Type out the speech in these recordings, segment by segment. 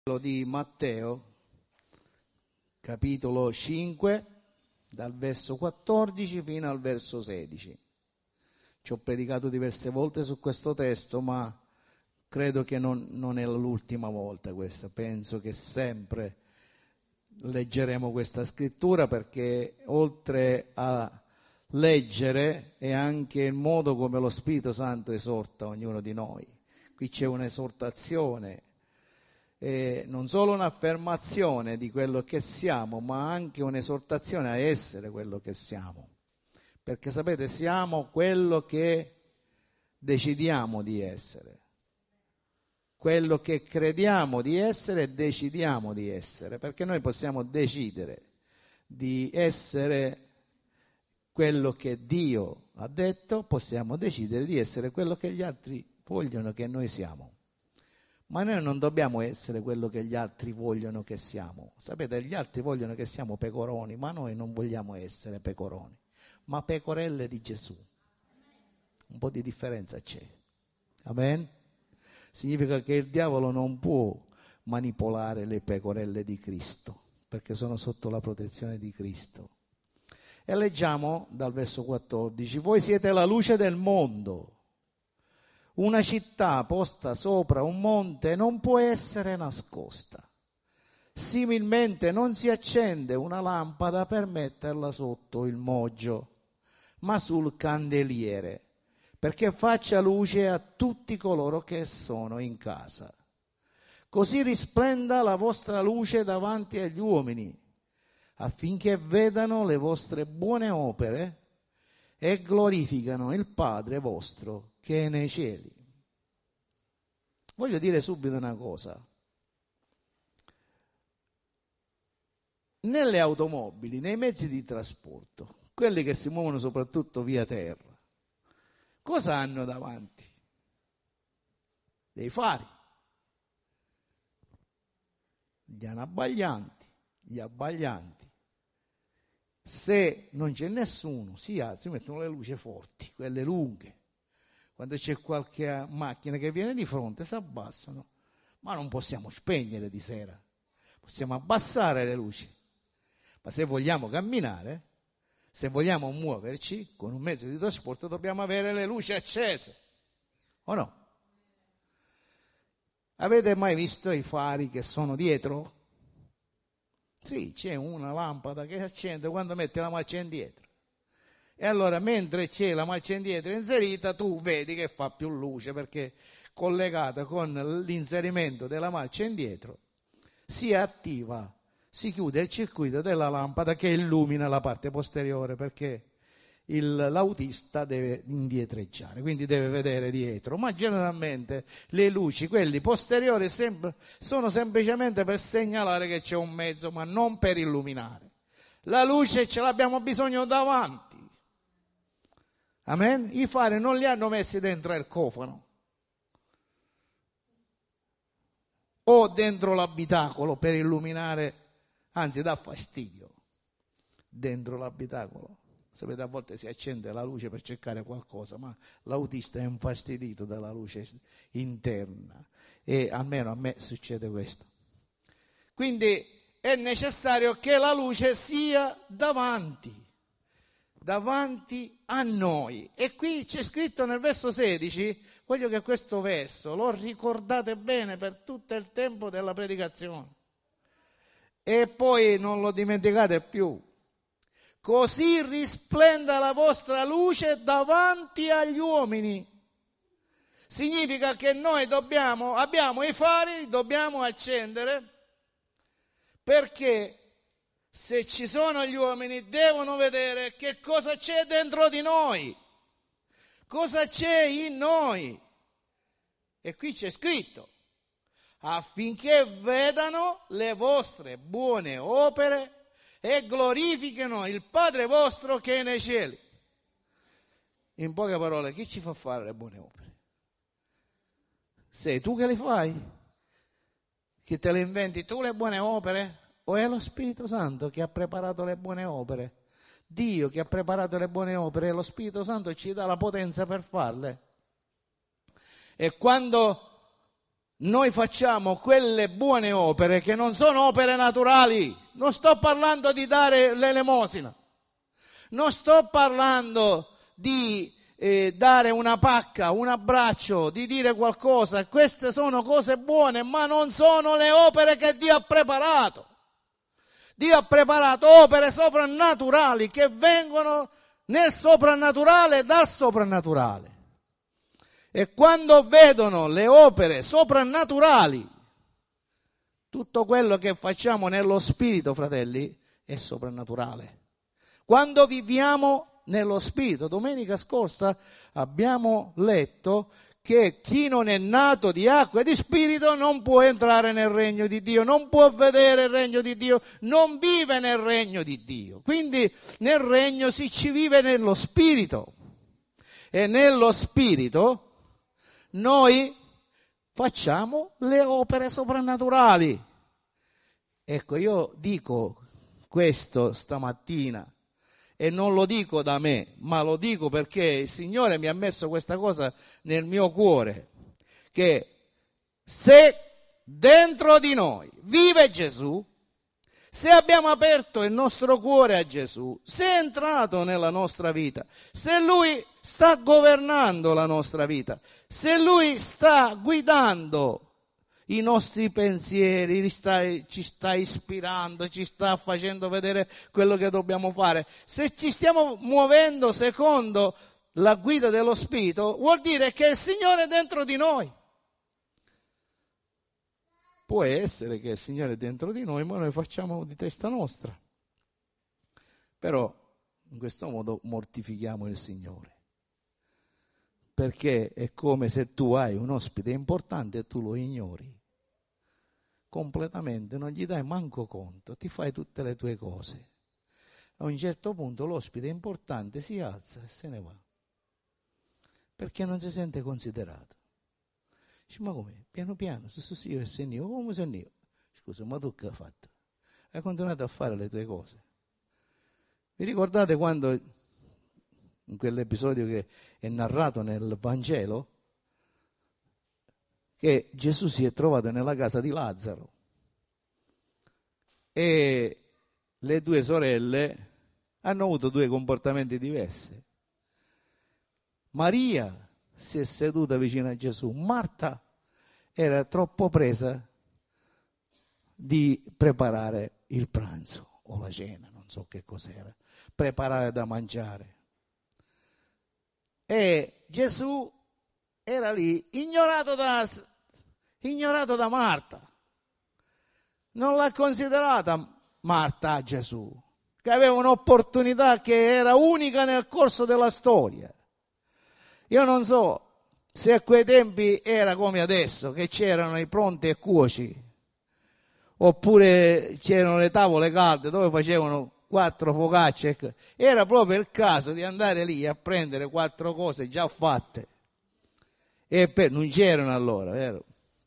Di Matteo, capitolo 5, dal verso 14 fino al verso 16. Ci ho predicato diverse volte su questo testo, ma credo che non è l'ultima volta questa. Penso che sempre leggeremo questa scrittura, perché oltre a leggere è anche il modo come lo Spirito Santo esorta ognuno di noi. Qui c'è un'esortazione, non solo un'affermazione di quello che siamo, ma anche un'esortazione a essere quello che siamo. Perché sapete, siamo quello che decidiamo di essere, quello che crediamo di essere e decidiamo di essere, perché noi possiamo decidere di essere quello che Dio ha detto, possiamo decidere di essere quello che gli altri vogliono che noi siamo. Ma noi non dobbiamo essere quello che gli altri vogliono che siamo. Sapete, gli altri vogliono che siamo pecoroni, ma noi non vogliamo essere pecoroni, ma pecorelle di Gesù. Un po' di differenza c'è. Amen? Significa che il diavolo non può manipolare le pecorelle di Cristo, perché sono sotto la protezione di Cristo. E leggiamo dal verso 14: voi siete la luce del mondo. Una città posta sopra un monte non può essere nascosta. Similmente non si accende una lampada per metterla sotto il moggio, ma sul candeliere, perché faccia luce a tutti coloro che sono in casa. Così risplenda la vostra luce davanti agli uomini, affinché vedano le vostre buone opere e glorificano il Padre vostro che è nei cieli. Voglio dire subito una cosa. Nelle automobili, nei mezzi di trasporto, quelli che si muovono soprattutto via terra, cosa hanno davanti? Dei fari, gli anabbaglianti, gli abbaglianti. Se non c'è nessuno, si mettono le luci forti, quelle lunghe. Quando c'è qualche macchina che viene di fronte, si abbassano. Ma non possiamo spegnere di sera, possiamo abbassare le luci. Ma se vogliamo camminare, se vogliamo muoverci con un mezzo di trasporto, dobbiamo avere le luci accese, o no? Avete mai visto i fari che sono dietro? Sì, c'è una lampada che si accende quando metti la marcia indietro. E allora, mentre c'è la marcia indietro inserita, tu vedi che fa più luce, perché collegata con l'inserimento della marcia indietro si attiva, si chiude il circuito della lampada che illumina la parte posteriore, perché l'autista deve indietreggiare, quindi deve vedere dietro. Ma generalmente le luci, quelli posteriori, sono semplicemente per segnalare che c'è un mezzo, ma non per illuminare. La luce ce l'abbiamo bisogno davanti. Amen? I fari non li hanno messi dentro il cofano o dentro l'abitacolo per illuminare, anzi dà fastidio dentro l'abitacolo. Sapete, a volte si accende la luce per cercare qualcosa, ma l'autista è infastidito dalla luce interna, e almeno a me succede questo. Quindi è necessario che la luce sia davanti a noi. E qui c'è scritto nel verso 16, voglio che questo verso lo ricordate bene per tutto il tempo della predicazione e poi non lo dimenticate più. Così risplenda la vostra luce davanti agli uomini. Significa che noi abbiamo i fari, dobbiamo accendere, perché se ci sono gli uomini devono vedere che cosa c'è dentro di noi, cosa c'è in noi. E qui c'è scritto: affinché vedano le vostre buone opere e glorifichino il Padre vostro che è nei cieli. In poche parole, chi ci fa fare le buone opere? Sei tu che le fai? Che te le inventi tu le buone opere? O è lo Spirito Santo che ha preparato le buone opere? Dio che ha preparato le buone opere, e lo Spirito Santo ci dà la potenza per farle. E quando noi facciamo quelle buone opere che non sono opere naturali. Non sto parlando di dare l'elemosina, non sto parlando di dare una pacca, un abbraccio, di dire qualcosa. Queste sono cose buone, ma non sono le opere che Dio ha preparato. Dio ha preparato opere soprannaturali che vengono nel soprannaturale, dal soprannaturale. E quando vedono le opere soprannaturali, tutto quello che facciamo nello spirito, fratelli, è soprannaturale. Quando viviamo nello spirito, domenica scorsa abbiamo letto che chi non è nato di acqua e di spirito non può entrare nel regno di Dio, non può vedere il regno di Dio, non vive nel regno di Dio. Quindi nel regno si ci vive nello spirito, e nello spirito noi facciamo le opere soprannaturali. Ecco, io dico questo stamattina, e non lo dico da me, ma lo dico perché il Signore mi ha messo questa cosa nel mio cuore, che se dentro di noi vive Gesù, se abbiamo aperto il nostro cuore a Gesù, se è entrato nella nostra vita, se Lui sta governando la nostra vita, se Lui sta guidando i nostri pensieri, ci sta ispirando, ci sta facendo vedere quello che dobbiamo fare, se ci stiamo muovendo secondo la guida dello Spirito, vuol dire che il Signore è dentro di noi. Può essere che il Signore è dentro di noi, ma noi facciamo di testa nostra. Però in questo modo mortifichiamo il Signore. Perché è come se tu hai un ospite importante e tu lo ignori completamente, non gli dai manco conto, ti fai tutte le tue cose. A un certo punto l'ospite importante si alza e se ne va, perché non si sente considerato. Dice, ma come? Piano piano, se sono io e sei io, come sono io? Scusa, ma tu che hai fatto? Hai continuato a fare le tue cose. Vi ricordate quando, in quell'episodio che è narrato nel Vangelo, che Gesù si è trovato nella casa di Lazzaro e le due sorelle hanno avuto due comportamenti diversi. Maria si è seduta vicino a Gesù, Marta era troppo presa di preparare il pranzo o la cena, non so che cos'era, preparare da mangiare. E Gesù era lì, ignorato da Marta. Non l'ha considerata Marta Gesù, che aveva un'opportunità che era unica nel corso della storia. Io non so se a quei tempi era come adesso, che c'erano i pronti e cuoci, oppure c'erano le tavole calde dove facevano 4 focacce. Era proprio il caso di andare lì a prendere 4 cose già fatte. E non c'erano allora, vero?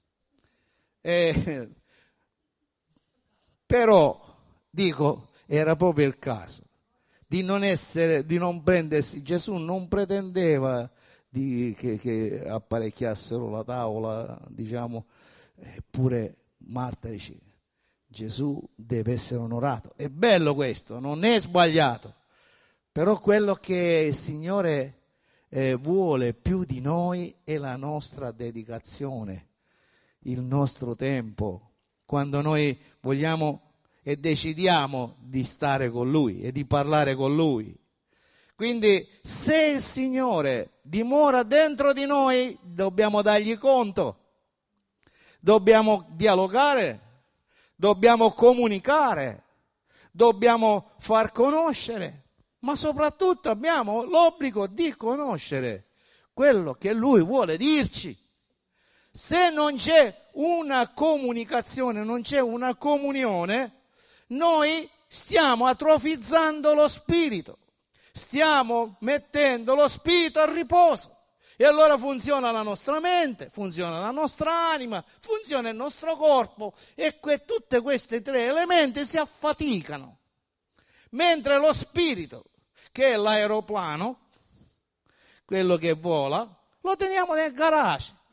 Però, dico, era proprio il caso di non prendersi. Gesù non pretendeva che apparecchiassero la tavola, diciamo, eppure Marta dice, Gesù deve essere onorato. È bello questo, non è sbagliato, però quello che il Signore vuole più di noi è la nostra dedicazione, il nostro tempo, quando noi vogliamo e decidiamo di stare con Lui e di parlare con Lui. Quindi se il Signore dimora dentro di noi, dobbiamo dargli conto, dobbiamo dialogare, dobbiamo comunicare, dobbiamo far conoscere, ma soprattutto abbiamo l'obbligo di conoscere quello che Lui vuole dirci. Se non c'è una comunicazione, non c'è una comunione, noi stiamo atrofizzando lo spirito, stiamo mettendo lo spirito a riposo. E allora funziona la nostra mente, funziona la nostra anima, funziona il nostro corpo, e tutte queste 3 elementi si affaticano. Mentre lo spirito, che è l'aeroplano, quello che vola, lo teniamo nel garage.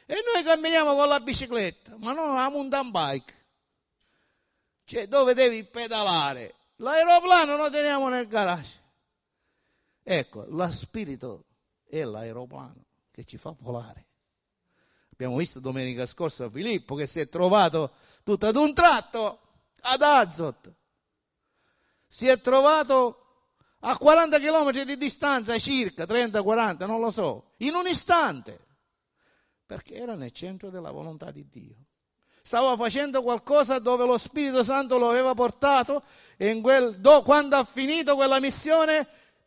E noi camminiamo con la bicicletta, ma non la mountain bike, cioè dove devi pedalare. L'aeroplano lo teniamo nel garage. Ecco, lo spirito è l'aeroplano che ci fa volare. Abbiamo visto domenica scorsa Filippo che si è trovato tutto ad un tratto ad Azot. Si è trovato a 40 km di distanza, circa 30-40, non lo so, in un istante, perché era nel centro della volontà di Dio. Stava facendo qualcosa dove lo Spirito Santo lo aveva portato e quando ha finito quella missione,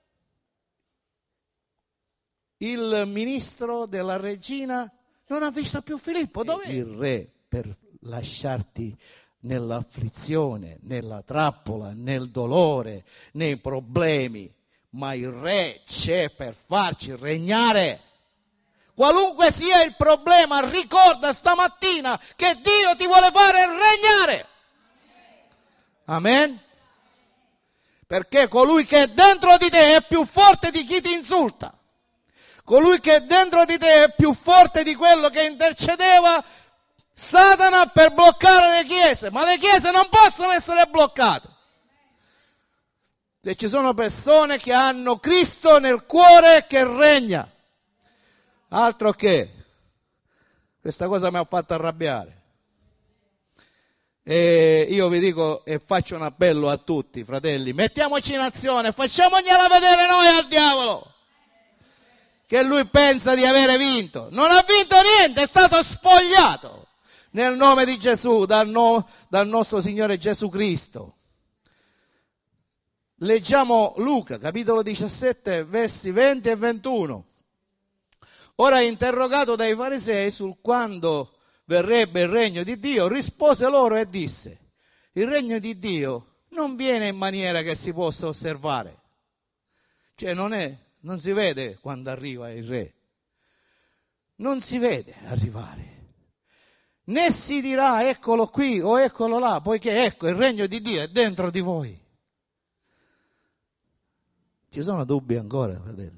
il ministro della regina non ha visto più Filippo. Dov'è? Il re, per lasciarti nell'afflizione, nella trappola, nel dolore, nei problemi, ma il re c'è per farci regnare. Qualunque sia il problema, ricorda stamattina che Dio ti vuole fare regnare. Amen? Perché colui che è dentro di te è più forte di chi ti insulta. Colui che è dentro di te è più forte di quello che intercedeva Satana per bloccare le chiese. Ma le chiese non possono essere bloccate. Se ci sono persone che hanno Cristo nel cuore che regna. Altro che, questa cosa mi ha fatto arrabbiare. E io vi dico e faccio un appello a tutti, fratelli, mettiamoci in azione, facciamogliela vedere noi al diavolo che lui pensa di avere vinto. Non ha vinto niente, è stato spogliato nel nome di Gesù, dal nostro Signore Gesù Cristo. Leggiamo Luca, capitolo 17, versi 20 e 21. Ora, interrogato dai farisei sul quando verrebbe il regno di Dio, rispose loro e disse: il regno di Dio non viene in maniera che si possa osservare. Cioè non si vede quando arriva il re. Non si vede arrivare. Né si dirà eccolo qui o eccolo là, poiché ecco il regno di Dio è dentro di voi. Ci sono dubbi ancora, fratelli?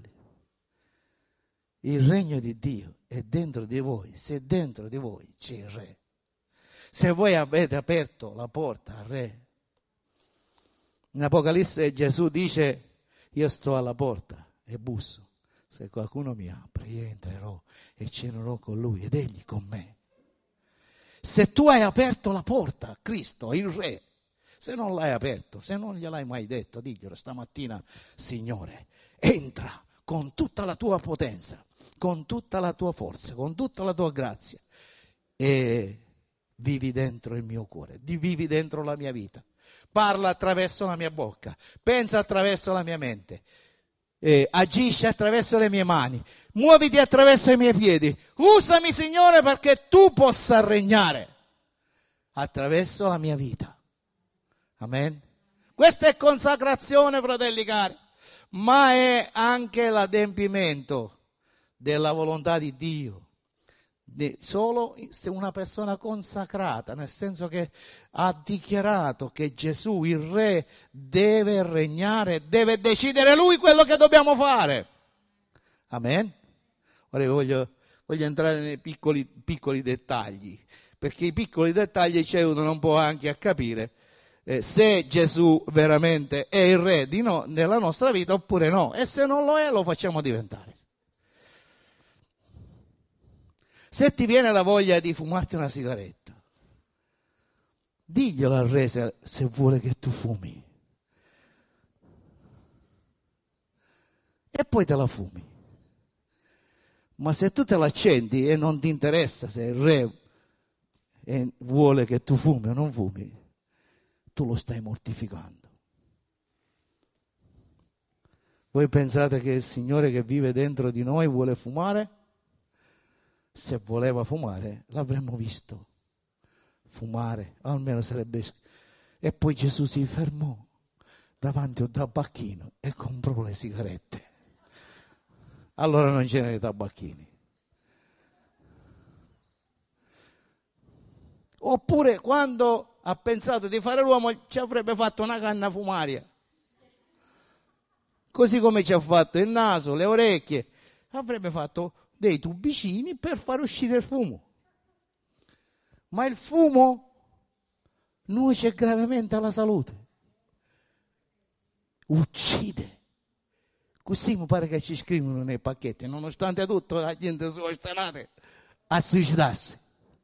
Il regno di Dio è dentro di voi, se dentro di voi c'è il re. Se voi avete aperto la porta al re. In Apocalisse Gesù dice: io sto alla porta e busso. Se qualcuno mi apre, io entrerò e cenerò con lui ed egli con me. Se tu hai aperto la porta a Cristo, il re, se non l'hai aperto, se non gliel'hai mai detto, diglielo stamattina: Signore, entra con tutta la tua potenza, con tutta la tua forza, con tutta la tua grazia e vivi dentro il mio cuore, vivi dentro la mia vita, parla attraverso la mia bocca, pensa attraverso la mia mente, agisci attraverso le mie mani, muoviti attraverso i miei piedi, usami Signore perché tu possa regnare attraverso la mia vita. Amen. Questa è consacrazione, fratelli cari, ma è anche l'adempimento della volontà di Dio. Solo se una persona consacrata, nel senso che ha dichiarato che Gesù, il Re, deve regnare, deve decidere Lui quello che dobbiamo fare. Amen? Ora io voglio entrare nei piccoli dettagli, perché i piccoli dettagli ci aiutano un po' anche a capire se Gesù veramente è il Re nella nostra vita oppure no, e se non lo è lo facciamo diventare. Se ti viene la voglia di fumarti una sigaretta, diglielo al re se vuole che tu fumi. E poi te la fumi. Ma se tu te la accendi e non ti interessa se il re vuole che tu fumi o non fumi, tu lo stai mortificando. Voi pensate che il Signore che vive dentro di noi vuole fumare? Se voleva fumare, l'avremmo visto fumare, almeno sarebbe. E poi Gesù si fermò davanti a un tabacchino e comprò le sigarette. Allora non c'erano i tabacchini. Oppure quando ha pensato di fare l'uomo ci avrebbe fatto una canna fumaria. Così come ci ha fatto il naso, le orecchie, avrebbe fatto dei tubicini per far uscire il fumo. Ma il fumo nuoce gravemente alla salute, uccide. Così mi pare che ci scrivono nei pacchetti, nonostante tutto la gente si ostinata a suicidarsi.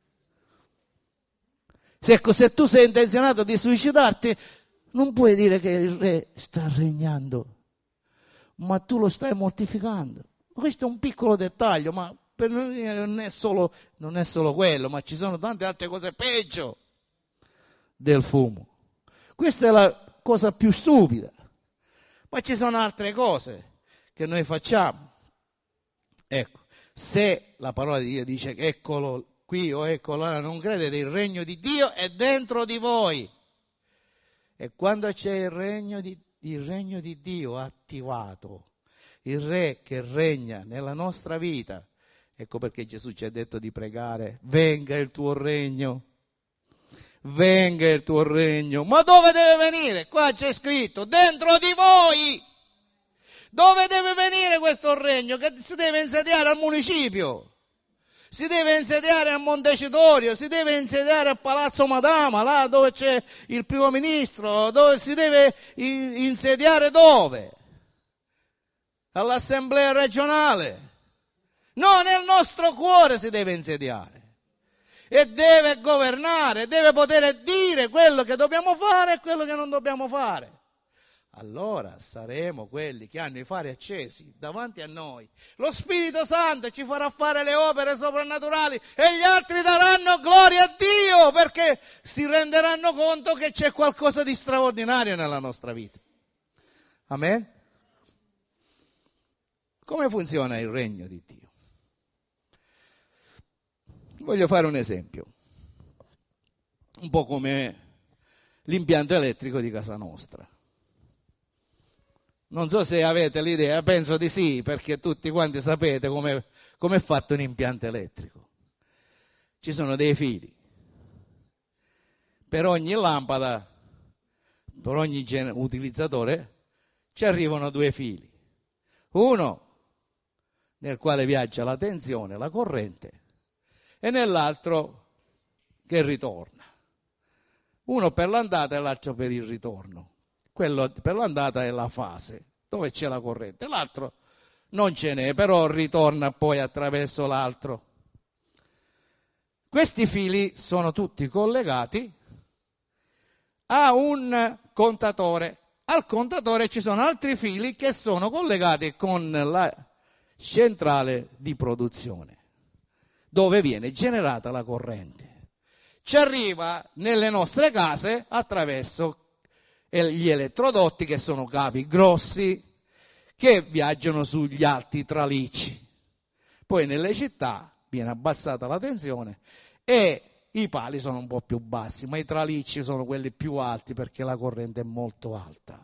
Se tu sei intenzionato di suicidarti, non puoi dire che il re sta regnando, ma tu lo stai mortificando. Questo è un piccolo dettaglio, ma per noi non è solo quello, ma ci sono tante altre cose peggio del fumo. Questa è la cosa più stupida, ma ci sono altre cose che noi facciamo. Ecco, se la parola di Dio dice che eccolo qui o eccolo là, non credete, il regno di Dio è dentro di voi. E quando c'è il regno di Dio attivato, il re che regna nella nostra vita, ecco perché Gesù ci ha detto di pregare: venga il tuo regno, venga il tuo regno. Ma dove deve venire? Qua c'è scritto, dentro di voi. Dove deve venire questo regno? Che si deve insediare al municipio, si deve insediare a Montecitorio, si deve insediare a Palazzo Madama, là dove c'è il primo ministro, dove si deve insediare dove? All'assemblea regionale. No, nel nostro cuore si deve insediare e deve governare, deve poter dire quello che dobbiamo fare e quello che non dobbiamo fare. Allora saremo quelli che hanno i fari accesi davanti a noi. Lo Spirito Santo ci farà fare le opere soprannaturali e gli altri daranno gloria a Dio, perché si renderanno conto che c'è qualcosa di straordinario nella nostra vita. Amen? Come funziona il regno di Dio? Voglio fare un esempio, un po' come l'impianto elettrico di casa nostra. Non so se avete l'idea, penso di sì, perché tutti quanti sapete come è fatto un impianto elettrico. Ci sono dei fili. Per ogni lampada, per ogni utilizzatore, ci arrivano 2 fili. Uno nel quale viaggia la tensione, la corrente, e nell'altro che ritorna. Uno per l'andata e l'altro per il ritorno. Quello per l'andata è la fase dove c'è la corrente, l'altro non ce n'è, però ritorna poi attraverso l'altro. Questi fili sono tutti collegati a un contatore. Al contatore ci sono altri fili che sono collegati con la centrale di produzione, dove viene generata la corrente. Ci arriva nelle nostre case attraverso gli elettrodotti, che sono cavi grossi che viaggiano sugli alti tralicci. Poi nelle città viene abbassata la tensione e i pali sono un po' più bassi, ma i tralicci sono quelli più alti perché la corrente è molto alta.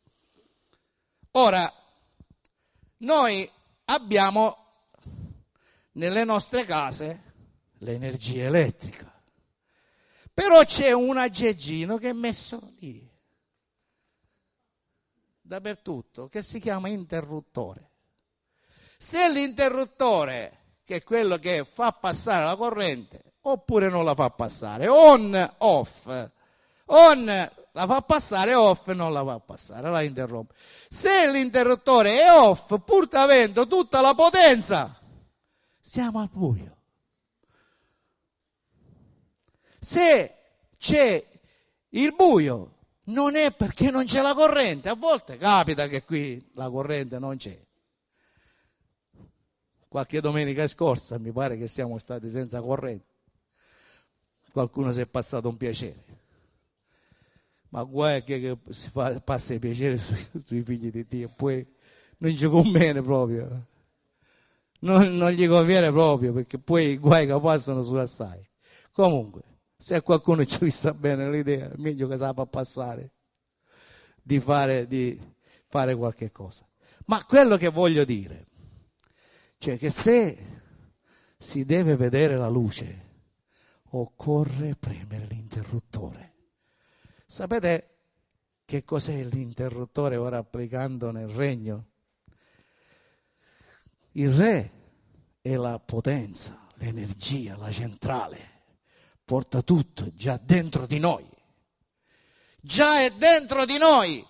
Ora, noi abbiamo nelle nostre case l'energia elettrica, però c'è un aggeggino che è messo lì dappertutto, che si chiama interruttore. Se l'interruttore, che è quello che fa passare la corrente, oppure non la fa passare, on, off, on la fa passare, off non la fa passare, la interrompe. Se l'interruttore è off, pur avendo tutta la potenza, siamo al buio. Se c'è il buio, non è perché non c'è la corrente. A volte capita che qui la corrente non c'è. Qualche domenica scorsa mi pare che siamo stati senza corrente. Qualcuno si è passato un piacere. Ma guai che si passa il piacere sui figli di Dio. Poi non ci conviene proprio. Non gli conviene proprio, perché poi i guai che passano su assai. Comunque, se qualcuno ci sta bene l'idea, è meglio che se la fa passare di fare qualche cosa. Ma quello che voglio dire, cioè che se si deve vedere la luce, occorre premere l'interruttore. Sapete che cos'è l'interruttore ora applicando nel regno? Il re è la potenza, l'energia, la centrale. Porta tutto già dentro di noi. Già è dentro di noi.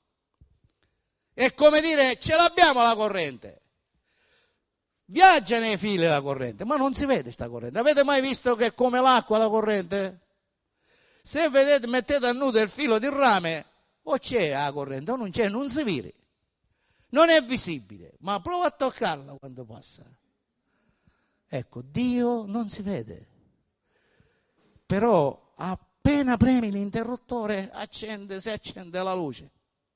È come dire, ce l'abbiamo la corrente. Viaggia nei fili la corrente, ma non si vede sta corrente. Avete mai visto che è come l'acqua la corrente? Se vedete, mettete a nudo il filo di rame, o c'è la corrente o non c'è, non si vede. Non è visibile, ma prova a toccarla quando passa. Ecco, Dio non si vede. Però appena premi l'interruttore si accende la luce.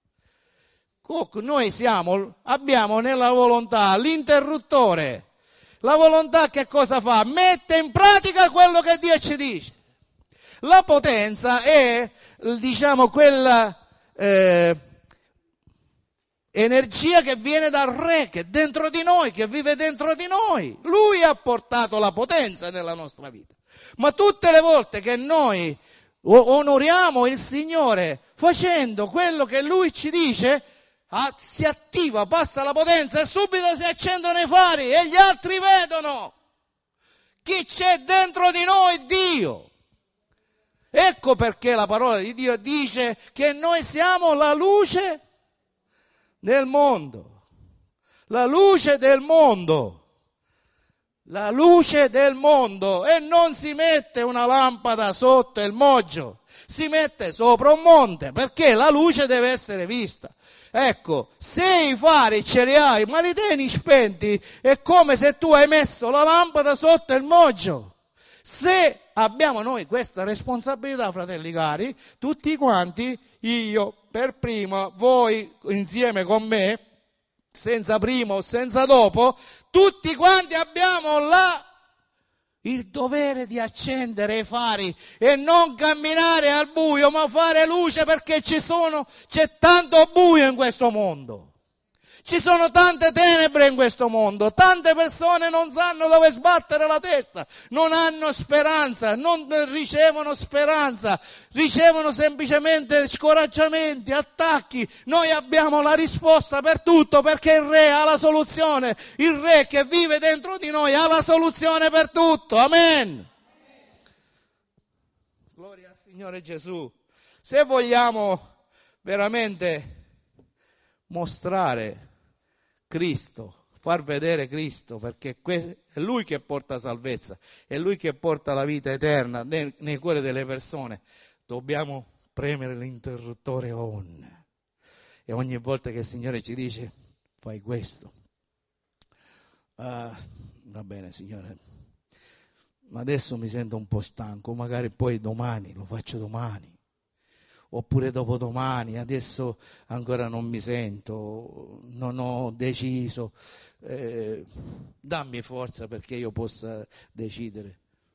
Noi abbiamo nella volontà l'interruttore. La volontà che cosa fa? Mette in pratica quello che Dio ci dice. La potenza è, diciamo, quella energia che viene dal Re, che è dentro di noi, che vive dentro di noi. Lui ha portato la potenza nella nostra vita. Ma tutte le volte che noi onoriamo il Signore facendo quello che Lui ci dice, si attiva, passa la potenza e subito si accendono i fari e gli altri vedono chi c'è dentro di noi, Dio. Ecco perché la parola di Dio dice che noi siamo la luce del mondo. La luce del mondo. La luce del mondo. E non si mette una lampada sotto il moggio, si mette sopra un monte, perché la luce deve essere vista. Ecco, se i fari ce li hai, ma li tieni spenti, è come se tu hai messo la lampada sotto il moggio. Se abbiamo noi questa responsabilità, fratelli cari, tutti quanti, io per primo, voi insieme con me, senza prima o senza dopo, tutti quanti abbiamo il dovere di accendere i fari e non camminare al buio, ma fare luce, perché c'è tanto buio in questo mondo. Ci sono tante tenebre in questo mondo, tante persone non sanno dove sbattere la testa, non hanno speranza, non ricevono speranza, ricevono semplicemente scoraggiamenti, attacchi. Noi abbiamo la risposta per tutto, perché il Re ha la soluzione, il Re che vive dentro di noi ha la soluzione per tutto. Amen. Gloria al Signore Gesù. Se vogliamo veramente mostrare Cristo, far vedere Cristo, perché è Lui che porta salvezza, è Lui che porta la vita eterna nei cuori delle persone, dobbiamo premere l'interruttore on. E ogni volta che il Signore ci dice fai questo, va bene Signore, ma adesso mi sento un po' stanco, magari poi domani, lo faccio domani. Oppure dopodomani, adesso ancora non mi sento, non ho deciso, dammi forza perché io possa decidere.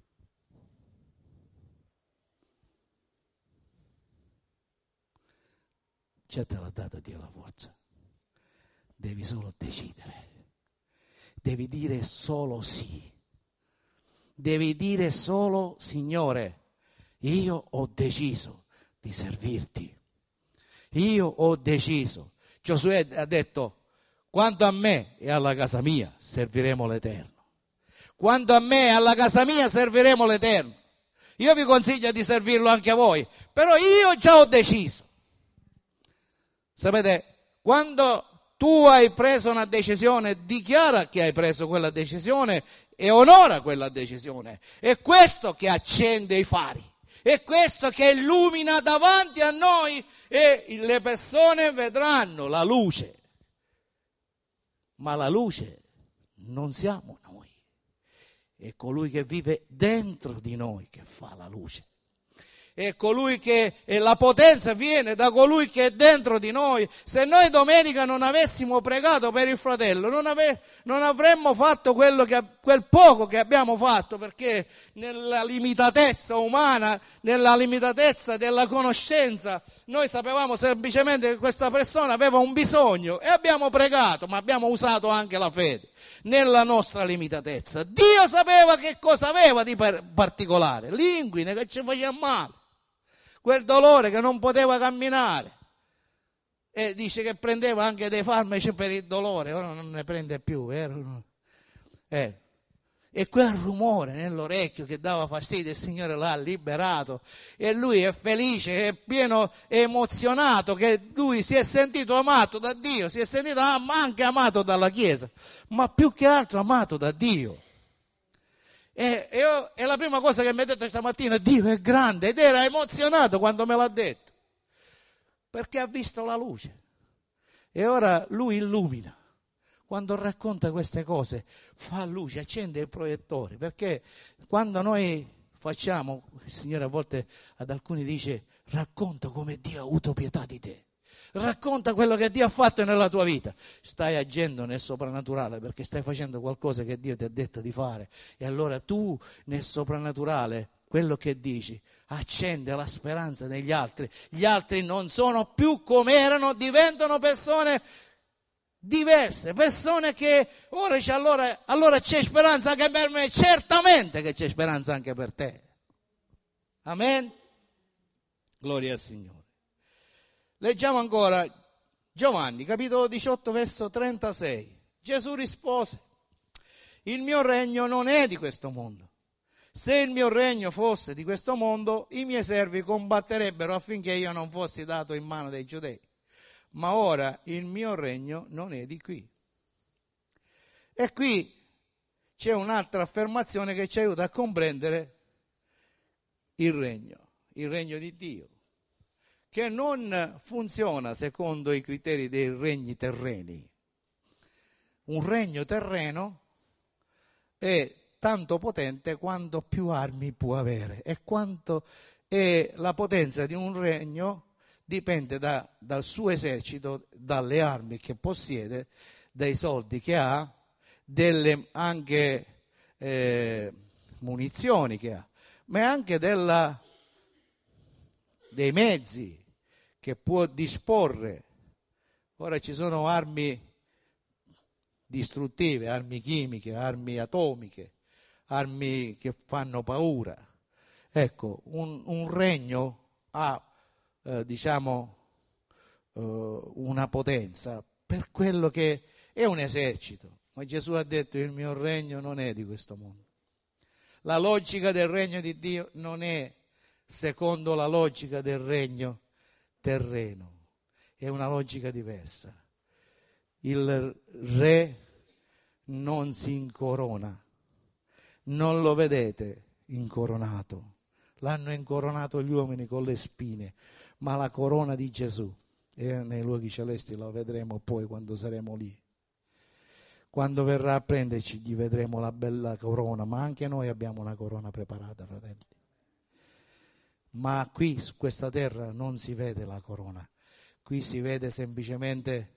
Già te l'ha data Dio la forza, devi solo decidere, devi dire solo sì, devi dire solo Signore, io ho deciso di servirti. Io ho deciso. Giosuè ha detto: quanto a me e alla casa mia serviremo l'Eterno. Quanto a me e alla casa mia serviremo l'Eterno. Io vi consiglio di servirlo anche a voi, però io già ho deciso. Sapete, quando tu hai preso una decisione, dichiara che hai preso quella decisione e onora quella decisione. È questo che accende i fari. È questo che illumina davanti a noi e le persone vedranno la luce. Ma la luce non siamo noi, è colui che vive dentro di noi che fa la luce. È colui che la potenza viene da colui che è dentro di noi. Se noi domenica non avessimo pregato per il fratello, non avremmo fatto quel poco che abbiamo fatto, perché nella limitatezza umana, nella limitatezza della conoscenza, noi sapevamo semplicemente che questa persona aveva un bisogno e abbiamo pregato, ma abbiamo usato anche la fede nella nostra limitatezza. Dio sapeva che cosa aveva di particolare, l'inguine che ci faceva male, quel dolore che non poteva camminare, e dice che prendeva anche dei farmaci per il dolore, ora non ne prende più, vero? E quel rumore nell'orecchio che dava fastidio, il Signore l'ha liberato e lui è felice, è pieno, è emozionato che lui si è sentito amato da Dio, si è sentito anche amato dalla Chiesa, ma più che altro amato da Dio. E la prima cosa che mi ha detto stamattina, Dio è grande, ed era emozionato quando me l'ha detto, perché ha visto la luce. E ora lui illumina. Quando racconta queste cose, fa luce, accende i proiettori, perché quando noi facciamo, il Signore a volte ad alcuni dice, racconta come Dio ha avuto pietà di te, racconta quello che Dio ha fatto nella tua vita, stai agendo nel soprannaturale, perché stai facendo qualcosa che Dio ti ha detto di fare, e allora tu nel soprannaturale, quello che dici, accende la speranza negli altri, gli altri non sono più come erano, diventano persone diverse, persone che ora c'è, allora c'è speranza anche per me, certamente che c'è speranza anche per te. Amen? Gloria al Signore. Leggiamo ancora Giovanni, capitolo 18, verso 36. Gesù rispose, il mio regno non è di questo mondo. Se il mio regno fosse di questo mondo, i miei servi combatterebbero affinché io non fossi dato in mano dei giudei. Ma ora il mio regno non è di qui. E qui c'è un'altra affermazione che ci aiuta a comprendere il regno di Dio, che non funziona secondo i criteri dei regni terreni. Un regno terreno è tanto potente quanto più armi può avere, e la potenza di un regno dipende dal suo esercito, dalle armi che possiede, dai soldi che ha, delle anche munizioni che ha, ma anche dei mezzi che può disporre. Ora ci sono armi distruttive, armi chimiche, armi atomiche, armi che fanno paura. Ecco, un regno ha una potenza per quello che è un esercito, ma Gesù ha detto il mio regno non è di questo mondo. La logica del regno di Dio non è secondo la logica del regno terreno, è una logica diversa. Il re non si incorona, non lo vedete incoronato, l'hanno incoronato gli uomini con le spine, ma la corona di Gesù, e nei luoghi celesti lo vedremo poi quando saremo lì. Quando verrà a prenderci gli vedremo la bella corona, ma anche noi abbiamo una corona preparata, fratelli. Ma qui su questa terra non si vede la corona, qui si vede semplicemente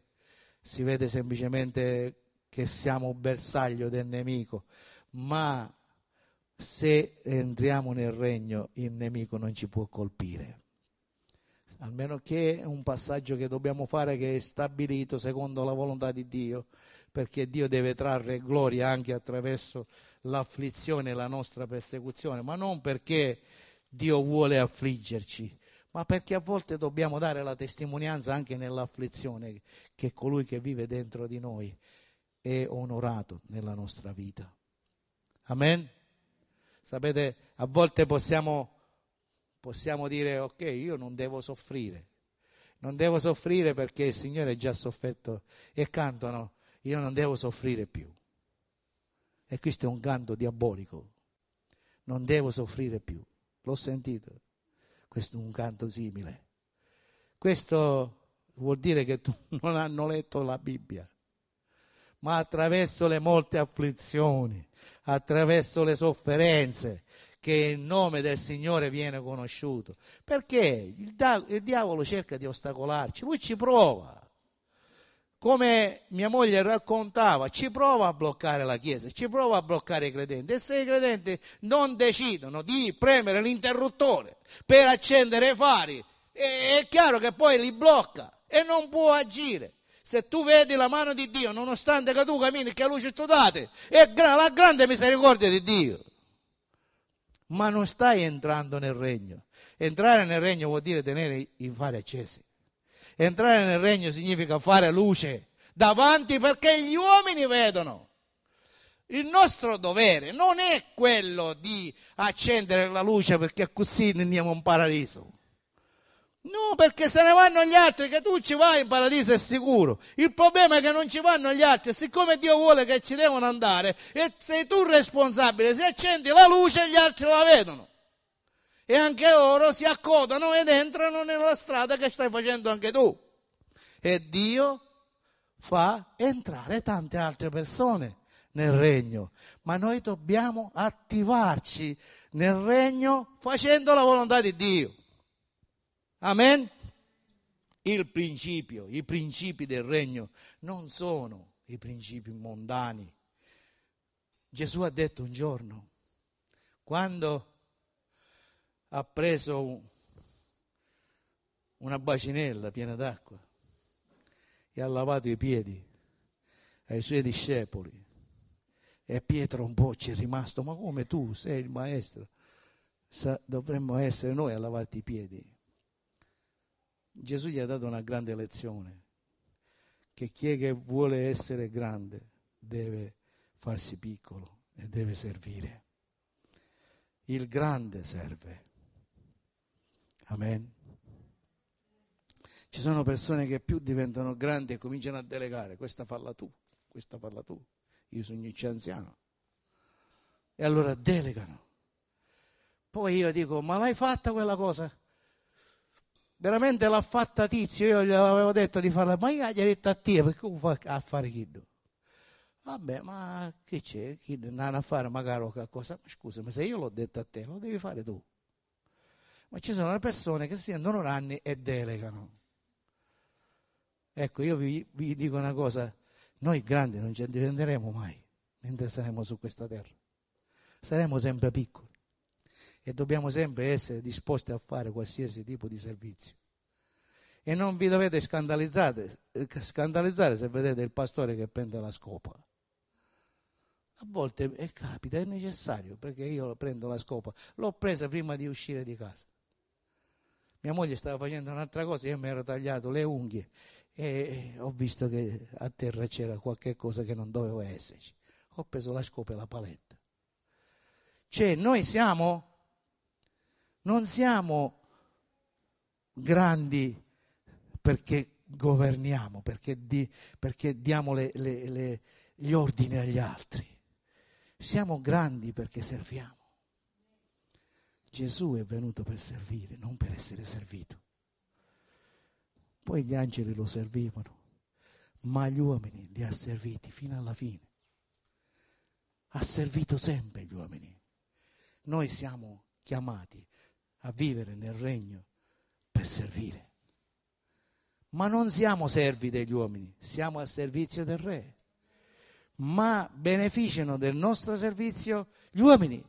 che siamo bersaglio del nemico, ma se entriamo nel regno il nemico non ci può colpire. Almeno che è un passaggio che dobbiamo fare, che è stabilito secondo la volontà di Dio, perché Dio deve trarre gloria anche attraverso l'afflizione e la nostra persecuzione, ma non perché Dio vuole affliggerci, ma perché a volte dobbiamo dare la testimonianza anche nell'afflizione che colui che vive dentro di noi è onorato nella nostra vita. Amen? Sapete, a volte possiamo dire ok, io non devo soffrire perché il Signore è già sofferto, e cantano io non devo soffrire più, e questo è un canto diabolico, non devo soffrire più, l'ho sentito, questo è un canto simile. Questo vuol dire che non hanno letto la Bibbia, ma attraverso le molte afflizioni, attraverso le sofferenze, che il nome del Signore viene conosciuto, perché il diavolo cerca di ostacolarci, lui ci prova, come mia moglie raccontava, ci prova a bloccare la Chiesa, ci prova a bloccare i credenti, e se i credenti non decidono di premere l'interruttore per accendere i fari, è chiaro che poi li blocca e non può agire. Se tu vedi la mano di Dio, nonostante che tu cammini, che luce tu date, è la grande misericordia di Dio. Ma non stai entrando nel regno. Entrare nel regno vuol dire tenere i fari accesi. Entrare nel regno significa fare luce davanti, perché gli uomini vedono. Il nostro dovere non è quello di accendere la luce perché così andiamo in paradiso. No, perché se ne vanno gli altri, che tu ci vai in paradiso è sicuro. Il problema è che non ci vanno gli altri, siccome Dio vuole che ci devono andare, e sei tu responsabile, se accendi la luce gli altri la vedono. E anche loro si accodano ed entrano nella strada che stai facendo anche tu. E Dio fa entrare tante altre persone nel regno. Ma noi dobbiamo attivarci nel regno facendo la volontà di Dio. Amen? I principi del regno non sono i principi mondani. Gesù ha detto un giorno, quando ha preso una bacinella piena d'acqua e ha lavato i piedi ai suoi discepoli, e Pietro un po' ci è rimasto, ma come tu sei il maestro? Dovremmo essere noi a lavarti i piedi. Gesù gli ha dato una grande lezione, che chi è che vuole essere grande deve farsi piccolo e deve servire. Il grande serve. Amen. Ci sono persone che più diventano grandi e cominciano a delegare, questa falla tu, io sono anziano. E allora delegano. Poi io dico, ma l'hai fatta quella cosa? Veramente l'ha fatta Tizio, io gliel'avevo detto di farla, ma io gli ho detto a te, perché tu fai a fare chi? Vabbè, ma che c'è? Chi non a fare magari qualcosa? Ma scusa, ma se io l'ho detto a te, lo devi fare tu. Ma ci sono le persone che si sentono ranni e delegano. Ecco, io vi dico una cosa, noi grandi non ci diventeremo mai, mentre saremo su questa terra. Saremo sempre piccoli. E dobbiamo sempre essere disposti a fare qualsiasi tipo di servizio. E non vi dovete scandalizzare se vedete il pastore che prende la scopa. A volte capita, è necessario, perché io prendo la scopa. L'ho presa prima di uscire di casa. Mia moglie stava facendo un'altra cosa, io mi ero tagliato le unghie e ho visto che a terra c'era qualche cosa che non doveva esserci. Ho preso la scopa e la paletta. Cioè, noi non siamo grandi perché governiamo, perché diamo gli ordini agli altri. Siamo grandi perché serviamo. Gesù è venuto per servire, non per essere servito. Poi gli angeli lo servivano, ma gli uomini li ha serviti fino alla fine. Ha servito sempre gli uomini. Noi siamo chiamati a vivere nel regno per servire. Ma non siamo servi degli uomini, siamo al servizio del Re. Ma beneficiano del nostro servizio gli uomini.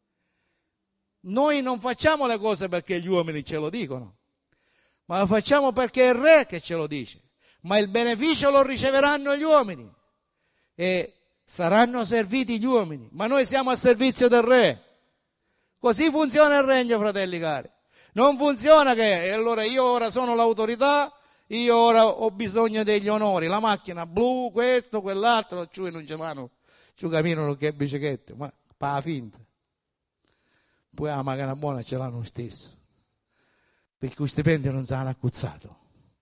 Noi non facciamo le cose perché gli uomini ce lo dicono, ma lo facciamo perché è il Re che ce lo dice. Ma il beneficio lo riceveranno gli uomini e saranno serviti gli uomini. Ma noi siamo al servizio del Re. Così funziona il regno, fratelli cari. Non funziona che allora io ora sono l'autorità, io ora ho bisogno degli onori, la macchina blu, questo, quell'altro, cioè non ci vanno, ci camminano che biciclette, ma fa finta. Poi la macchina buona ce l'hanno stesso, perché lo stipendio non si hanno accuzzato.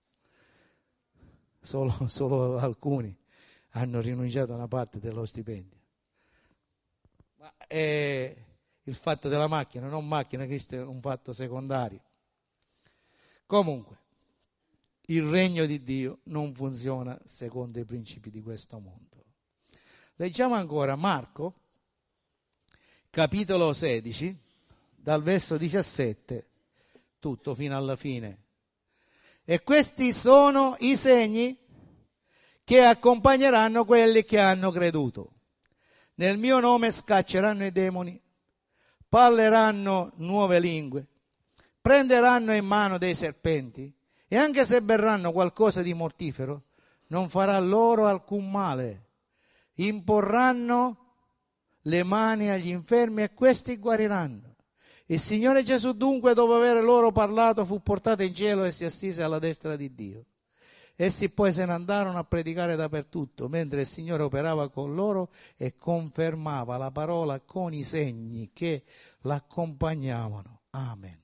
Solo alcuni hanno rinunciato a una parte dello stipendio. Ma il fatto della macchina, non macchina, questo è un fatto secondario. Comunque, il regno di Dio non funziona secondo i principi di questo mondo. Leggiamo ancora Marco, capitolo 16, dal verso 17, tutto fino alla fine. E questi sono i segni che accompagneranno quelli che hanno creduto. Nel mio nome scacceranno i demoni, parleranno nuove lingue, prenderanno in mano dei serpenti e anche se berranno qualcosa di mortifero non farà loro alcun male. Imporranno le mani agli infermi e questi guariranno. Il Signore Gesù dunque, dopo aver loro parlato, fu portato in cielo e si assise alla destra di Dio. Essi poi se ne andarono a predicare dappertutto, mentre il Signore operava con loro e confermava la parola con i segni che l'accompagnavano. Amen.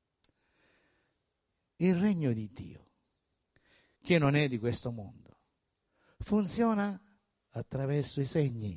Il regno di Dio, che non è di questo mondo, funziona attraverso i segni.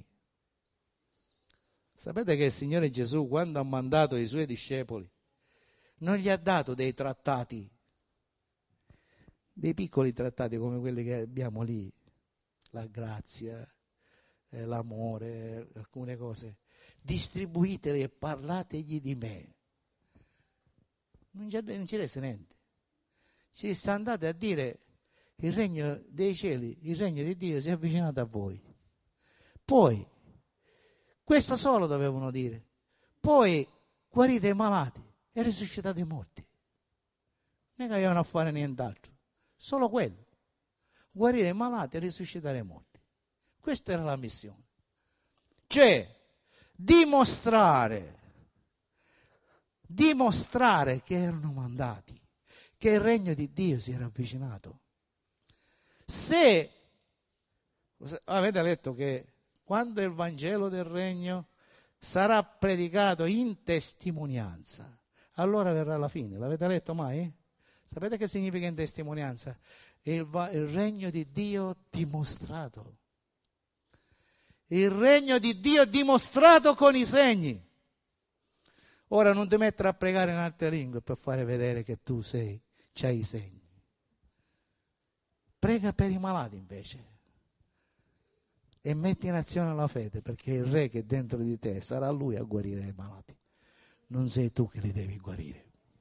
Sapete che il Signore Gesù, quando ha mandato i suoi discepoli, non gli ha dato dei trattati, dei piccoli trattati come quelli che abbiamo lì, la grazia, l'amore, alcune cose. Distribuiteli e parlategli di me. Non ci resta niente. Ci sta andate a dire: il regno dei cieli, il regno di Dio si è avvicinato a voi. Poi, questo solo dovevano dire. Poi guarite i malati e risuscitate i morti. Non è che avevano a fare nient'altro. Solo quello. Guarire i malati e risuscitare i morti. Questa era la missione. Cioè, dimostrare che erano mandati, che il regno di Dio si era avvicinato. Se avete letto che quando il Vangelo del regno sarà predicato in testimonianza, allora verrà la fine. L'avete letto mai? Sapete che significa in testimonianza? Il regno di Dio dimostrato. Il regno di Dio dimostrato con i segni. Ora non ti mettere a pregare in altre lingue per fare vedere che tu c'hai i segni. Prega per i malati invece. E metti in azione la fede, perché il Re che è dentro di te sarà Lui a guarire i malati. Non sei tu che li devi guarire.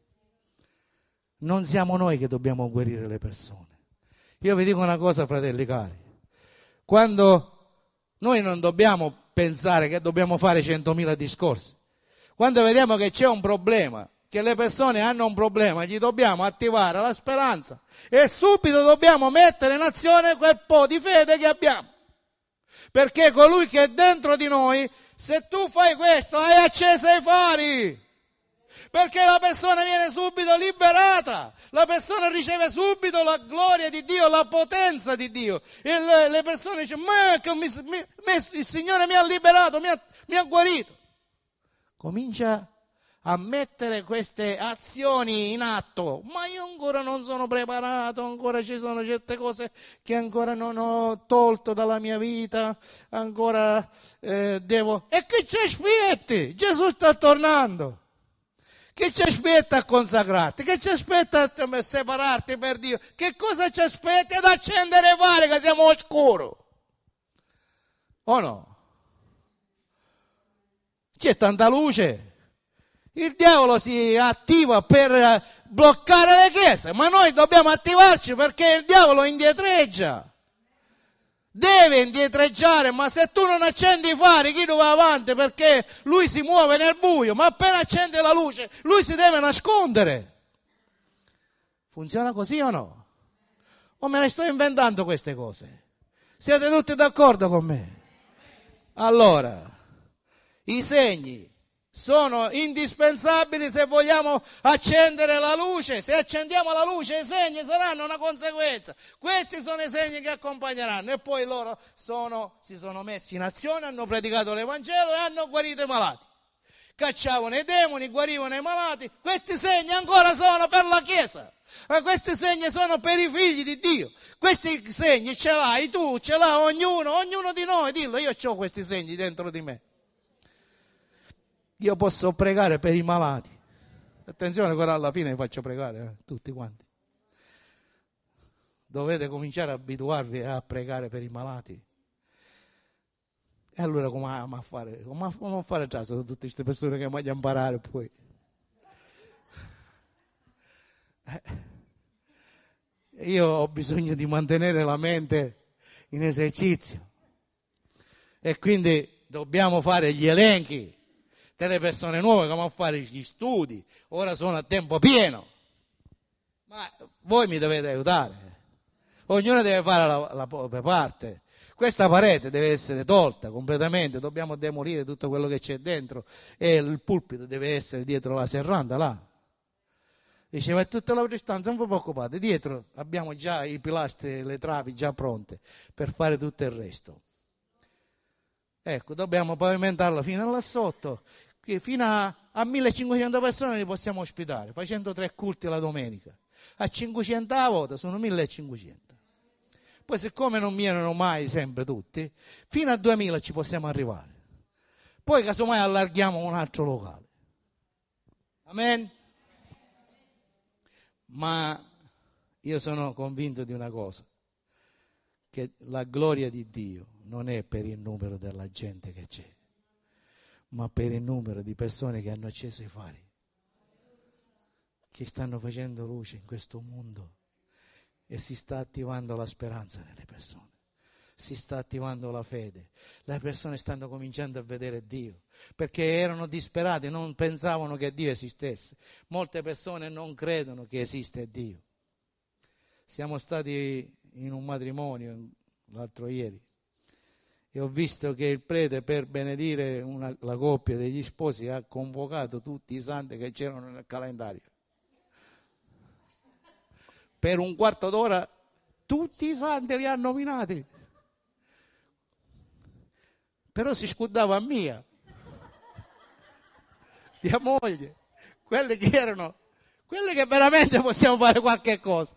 Non siamo noi che dobbiamo guarire le persone. Io vi dico una cosa, fratelli cari. Quando noi non dobbiamo pensare che dobbiamo fare 100.000 discorsi. Quando vediamo che c'è un problema, che le persone hanno un problema, gli dobbiamo attivare la speranza e subito dobbiamo mettere in azione quel po' di fede che abbiamo. Perché colui che è dentro di noi, se tu fai questo, hai acceso i fari. Perché la persona viene subito liberata, la persona riceve subito la gloria di Dio, la potenza di Dio. E le persone dicono: ma il Signore mi ha liberato, mi ha guarito. Comincia a mettere queste azioni in atto. Ma io ancora non sono preparato, ancora ci sono certe cose che ancora non ho tolto dalla mia vita, ancora devo... E che ci aspetti? Gesù sta tornando. Che ci aspetta a consacrarti? Che ci aspetta a separarti per Dio? Che cosa ci aspetta ad accendere i fari che siamo oscuro? O no? C'è tanta luce. Il diavolo si attiva per bloccare le chiese, ma noi dobbiamo attivarci perché il diavolo indietreggia. Deve indietreggiare, ma se tu non accendi i fari, chi va avanti? Perché lui si muove nel buio, ma appena accende la luce, lui si deve nascondere. Funziona così o no? O me ne sto inventando queste cose? Siete tutti d'accordo con me? Allora, i segni sono indispensabili se vogliamo accendere la luce. Se accendiamo la luce, i segni saranno una conseguenza. Questi sono i segni che accompagneranno. E poi loro si sono messi in azione, hanno predicato l'Evangelo e hanno guarito i malati. Cacciavano i demoni, guarivano i malati. Questi segni ancora sono per la Chiesa. Ma questi segni sono per i figli di Dio. Questi segni ce l'hai tu, ce l'ha ognuno di noi. Dillo: io ho questi segni dentro di me. Io posso pregare per i malati. Attenzione, però alla fine vi faccio pregare, tutti quanti. Dovete cominciare a abituarvi a pregare per i malati. E allora come fare caso a tutte queste persone che vogliono imparare poi? Io ho bisogno di mantenere la mente in esercizio. E quindi dobbiamo fare gli elenchi delle persone nuove, come a fare gli studi. Ora sono a tempo pieno, ma voi mi dovete aiutare. Ognuno deve fare la propria parte. Questa parete deve essere tolta completamente, dobbiamo demolire tutto quello che c'è dentro e il pulpito deve essere dietro la serranda là. Diceva, è tutta la distanza, non vi preoccupate, dietro abbiamo già i pilastri, le travi già pronte per fare tutto il resto. Ecco, dobbiamo pavimentarla fino là sotto, che fino a 1500 persone li possiamo ospitare, facendo 3 culti la domenica. A 500 a volta sono 1500. Poi siccome non vienono mai sempre tutti, fino a 2000 ci possiamo arrivare. Poi casomai allarghiamo un altro locale. Amen? Ma io sono convinto di una cosa, che la gloria di Dio non è per il numero della gente che c'è, ma per il numero di persone che hanno acceso i fari, che stanno facendo luce in questo mondo e si sta attivando la speranza nelle persone. Si sta attivando la fede, le persone stanno cominciando a vedere Dio, perché erano disperate, non pensavano che Dio esistesse. Molte persone non credono che esiste Dio. Siamo stati in un matrimonio l'altro ieri e ho visto che il prete, per benedire la coppia degli sposi, ha convocato tutti i santi che c'erano nel calendario. Per un quarto d'ora tutti i santi li ha nominati. Però si scudava a mia, mia moglie, quelle che erano, quelle che veramente possiamo fare qualche cosa.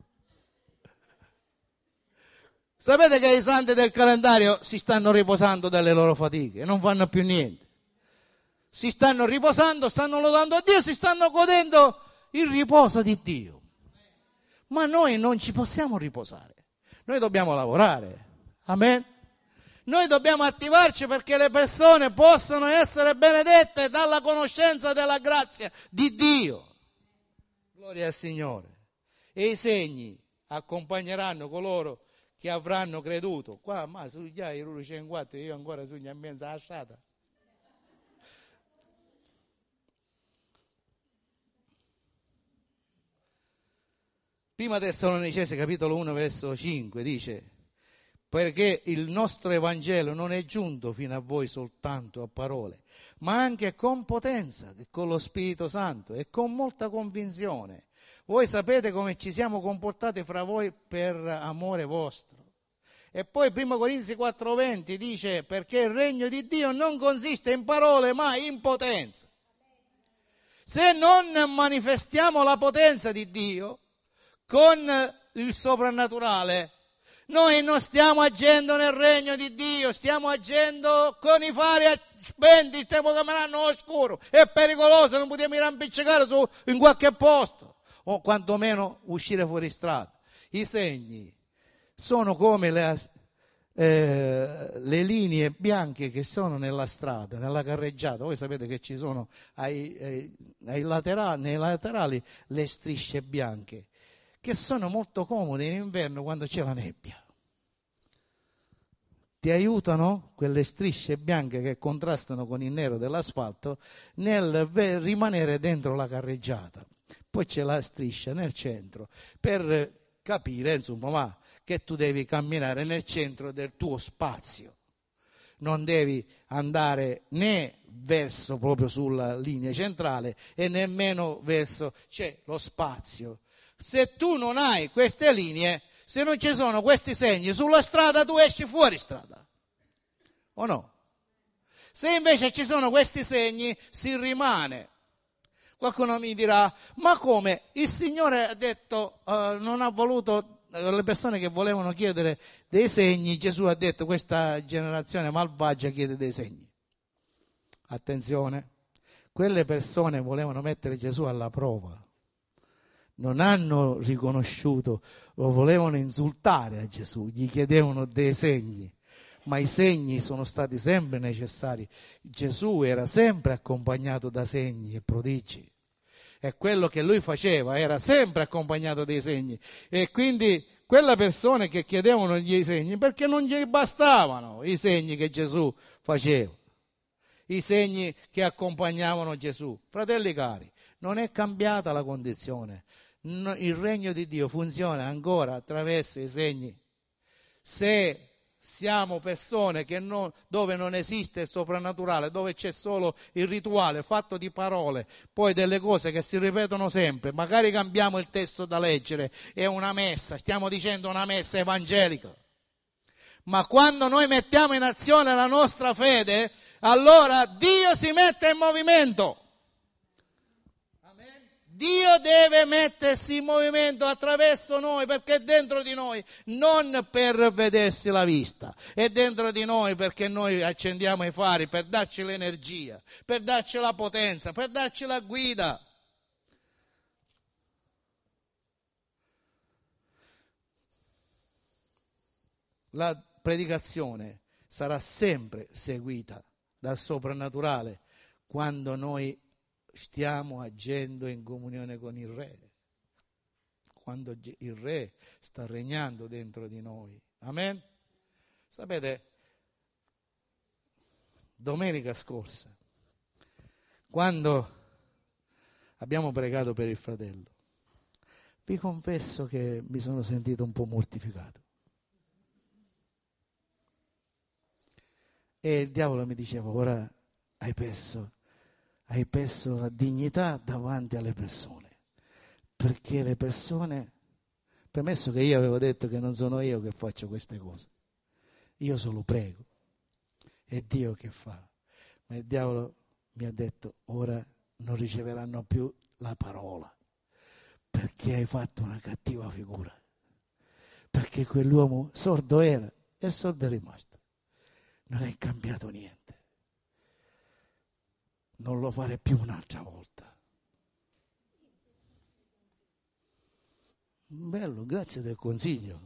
Sapete che i santi del calendario si stanno riposando dalle loro fatiche, non fanno più niente. Si stanno riposando, stanno lodando a Dio, si stanno godendo il riposo di Dio. Ma noi non ci possiamo riposare, noi dobbiamo lavorare. Amen? Noi dobbiamo attivarci perché le persone possano essere benedette dalla conoscenza della grazia di Dio. Gloria al Signore. E i segni accompagneranno coloro che avranno creduto. Qua, ma su già i loro 54, io ancora sogno in mezzo alla strada. Prima Tessalonicesi capitolo 1 verso 5 dice: perché il nostro Evangelo non è giunto fino a voi soltanto a parole, ma anche con potenza, con lo Spirito Santo e con molta convinzione. Voi sapete come ci siamo comportati fra voi per amore vostro. E poi 1 Corinzi 4,20 dice: perché il regno di Dio non consiste in parole, ma in potenza. Se non manifestiamo la potenza di Dio con il soprannaturale, noi non stiamo agendo nel regno di Dio, stiamo agendo con i fari spenti, stiamo camminando oscuro, è pericoloso, non possiamo arrampicciare in qualche posto, o quantomeno uscire fuori strada. I segni sono come le linee bianche che sono nella strada, nella carreggiata. Voi sapete che ci sono nei laterali le strisce bianche, che sono molto comode in inverno quando c'è la nebbia. Ti aiutano quelle strisce bianche che contrastano con il nero dell'asfalto nel rimanere dentro la carreggiata. Poi c'è la striscia nel centro per capire, insomma, che tu devi camminare nel centro del tuo spazio. Non devi andare né verso proprio sulla linea centrale e nemmeno verso, c'è lo spazio. Se tu non hai queste linee, se non ci sono questi segni sulla strada, tu esci fuori strada. O no? Se invece ci sono questi segni, si rimane. Qualcuno mi dirà: ma come? Il Signore ha detto, non ha voluto, le persone che volevano chiedere dei segni, Gesù ha detto: questa generazione malvagia chiede dei segni. Attenzione, quelle persone volevano mettere Gesù alla prova. Non hanno riconosciuto, lo volevano insultare a Gesù, gli chiedevano dei segni, ma i segni sono stati sempre necessari. Gesù era sempre accompagnato da segni e prodigi, e quello che lui faceva era sempre accompagnato dai segni, e quindi quelle persone che chiedevano gli segni, perché non gli bastavano i segni che Gesù faceva, i segni che accompagnavano Gesù. Fratelli cari, non è cambiata la condizione. Il regno di Dio funziona ancora attraverso i segni. Se siamo persone dove non esiste il soprannaturale, dove c'è solo il rituale fatto di parole, poi delle cose che si ripetono sempre. Magari cambiamo il testo da leggere, è una messa, stiamo dicendo una messa evangelica. Ma quando noi mettiamo in azione la nostra fede, allora Dio si mette in movimento. Dio deve mettersi in movimento attraverso noi, perché è dentro di noi, non per vedersi la vista, è dentro di noi perché noi accendiamo i fari per darci l'energia, per darci la potenza, per darci la guida. La predicazione sarà sempre seguita dal soprannaturale quando noi stiamo agendo in comunione con il Re, quando il Re sta regnando dentro di noi. Amen? Sapete, domenica scorsa, quando abbiamo pregato per il fratello, vi confesso che mi sono sentito un po' mortificato. E il diavolo mi diceva: ora hai perso la dignità davanti alle persone, perché le persone, premesso che io avevo detto che non sono io che faccio queste cose, io solo prego, è Dio che fa, ma il diavolo mi ha detto: ora non riceveranno più la parola, perché hai fatto una cattiva figura, perché quell'uomo sordo era e sordo è rimasto, non è cambiato niente. Non lo fare più un'altra volta. Bello, grazie del consiglio.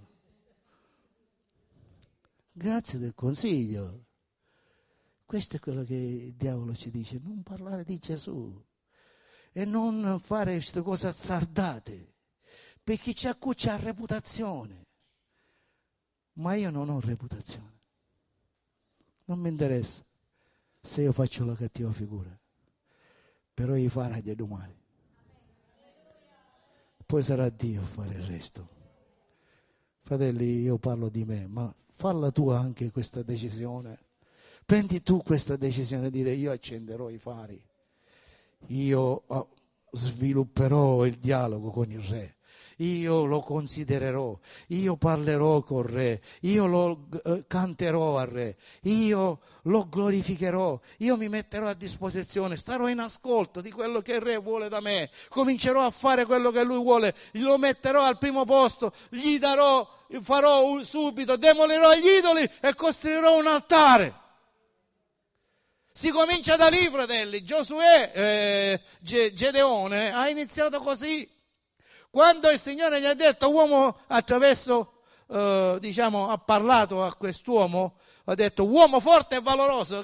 Grazie del consiglio. Questo è quello che il diavolo ci dice: non parlare di Gesù e non fare queste cose azzardate, perché c'ha reputazione. Ma io non ho reputazione. Non mi interessa se io faccio la cattiva figura, però gli farà di domani. Poi sarà Dio a fare il resto. Fratelli, io parlo di me, ma falla tu anche questa decisione. Prendi tu questa decisione di dire: io accenderò i fari, io svilupperò il dialogo con il Re, io lo considererò, io parlerò col Re, io lo canterò al Re, io lo glorificherò, io mi metterò a disposizione, starò in ascolto di quello che il Re vuole da me, comincerò a fare quello che Lui vuole, lo metterò al primo posto, farò subito, demolirò gli idoli e costruirò un altare. Si comincia da lì, fratelli. Giosuè, Gedeone ha iniziato così. Quando il Signore gli ha detto: uomo, attraverso, ha parlato a quest'uomo, ha detto: uomo forte e valoroso.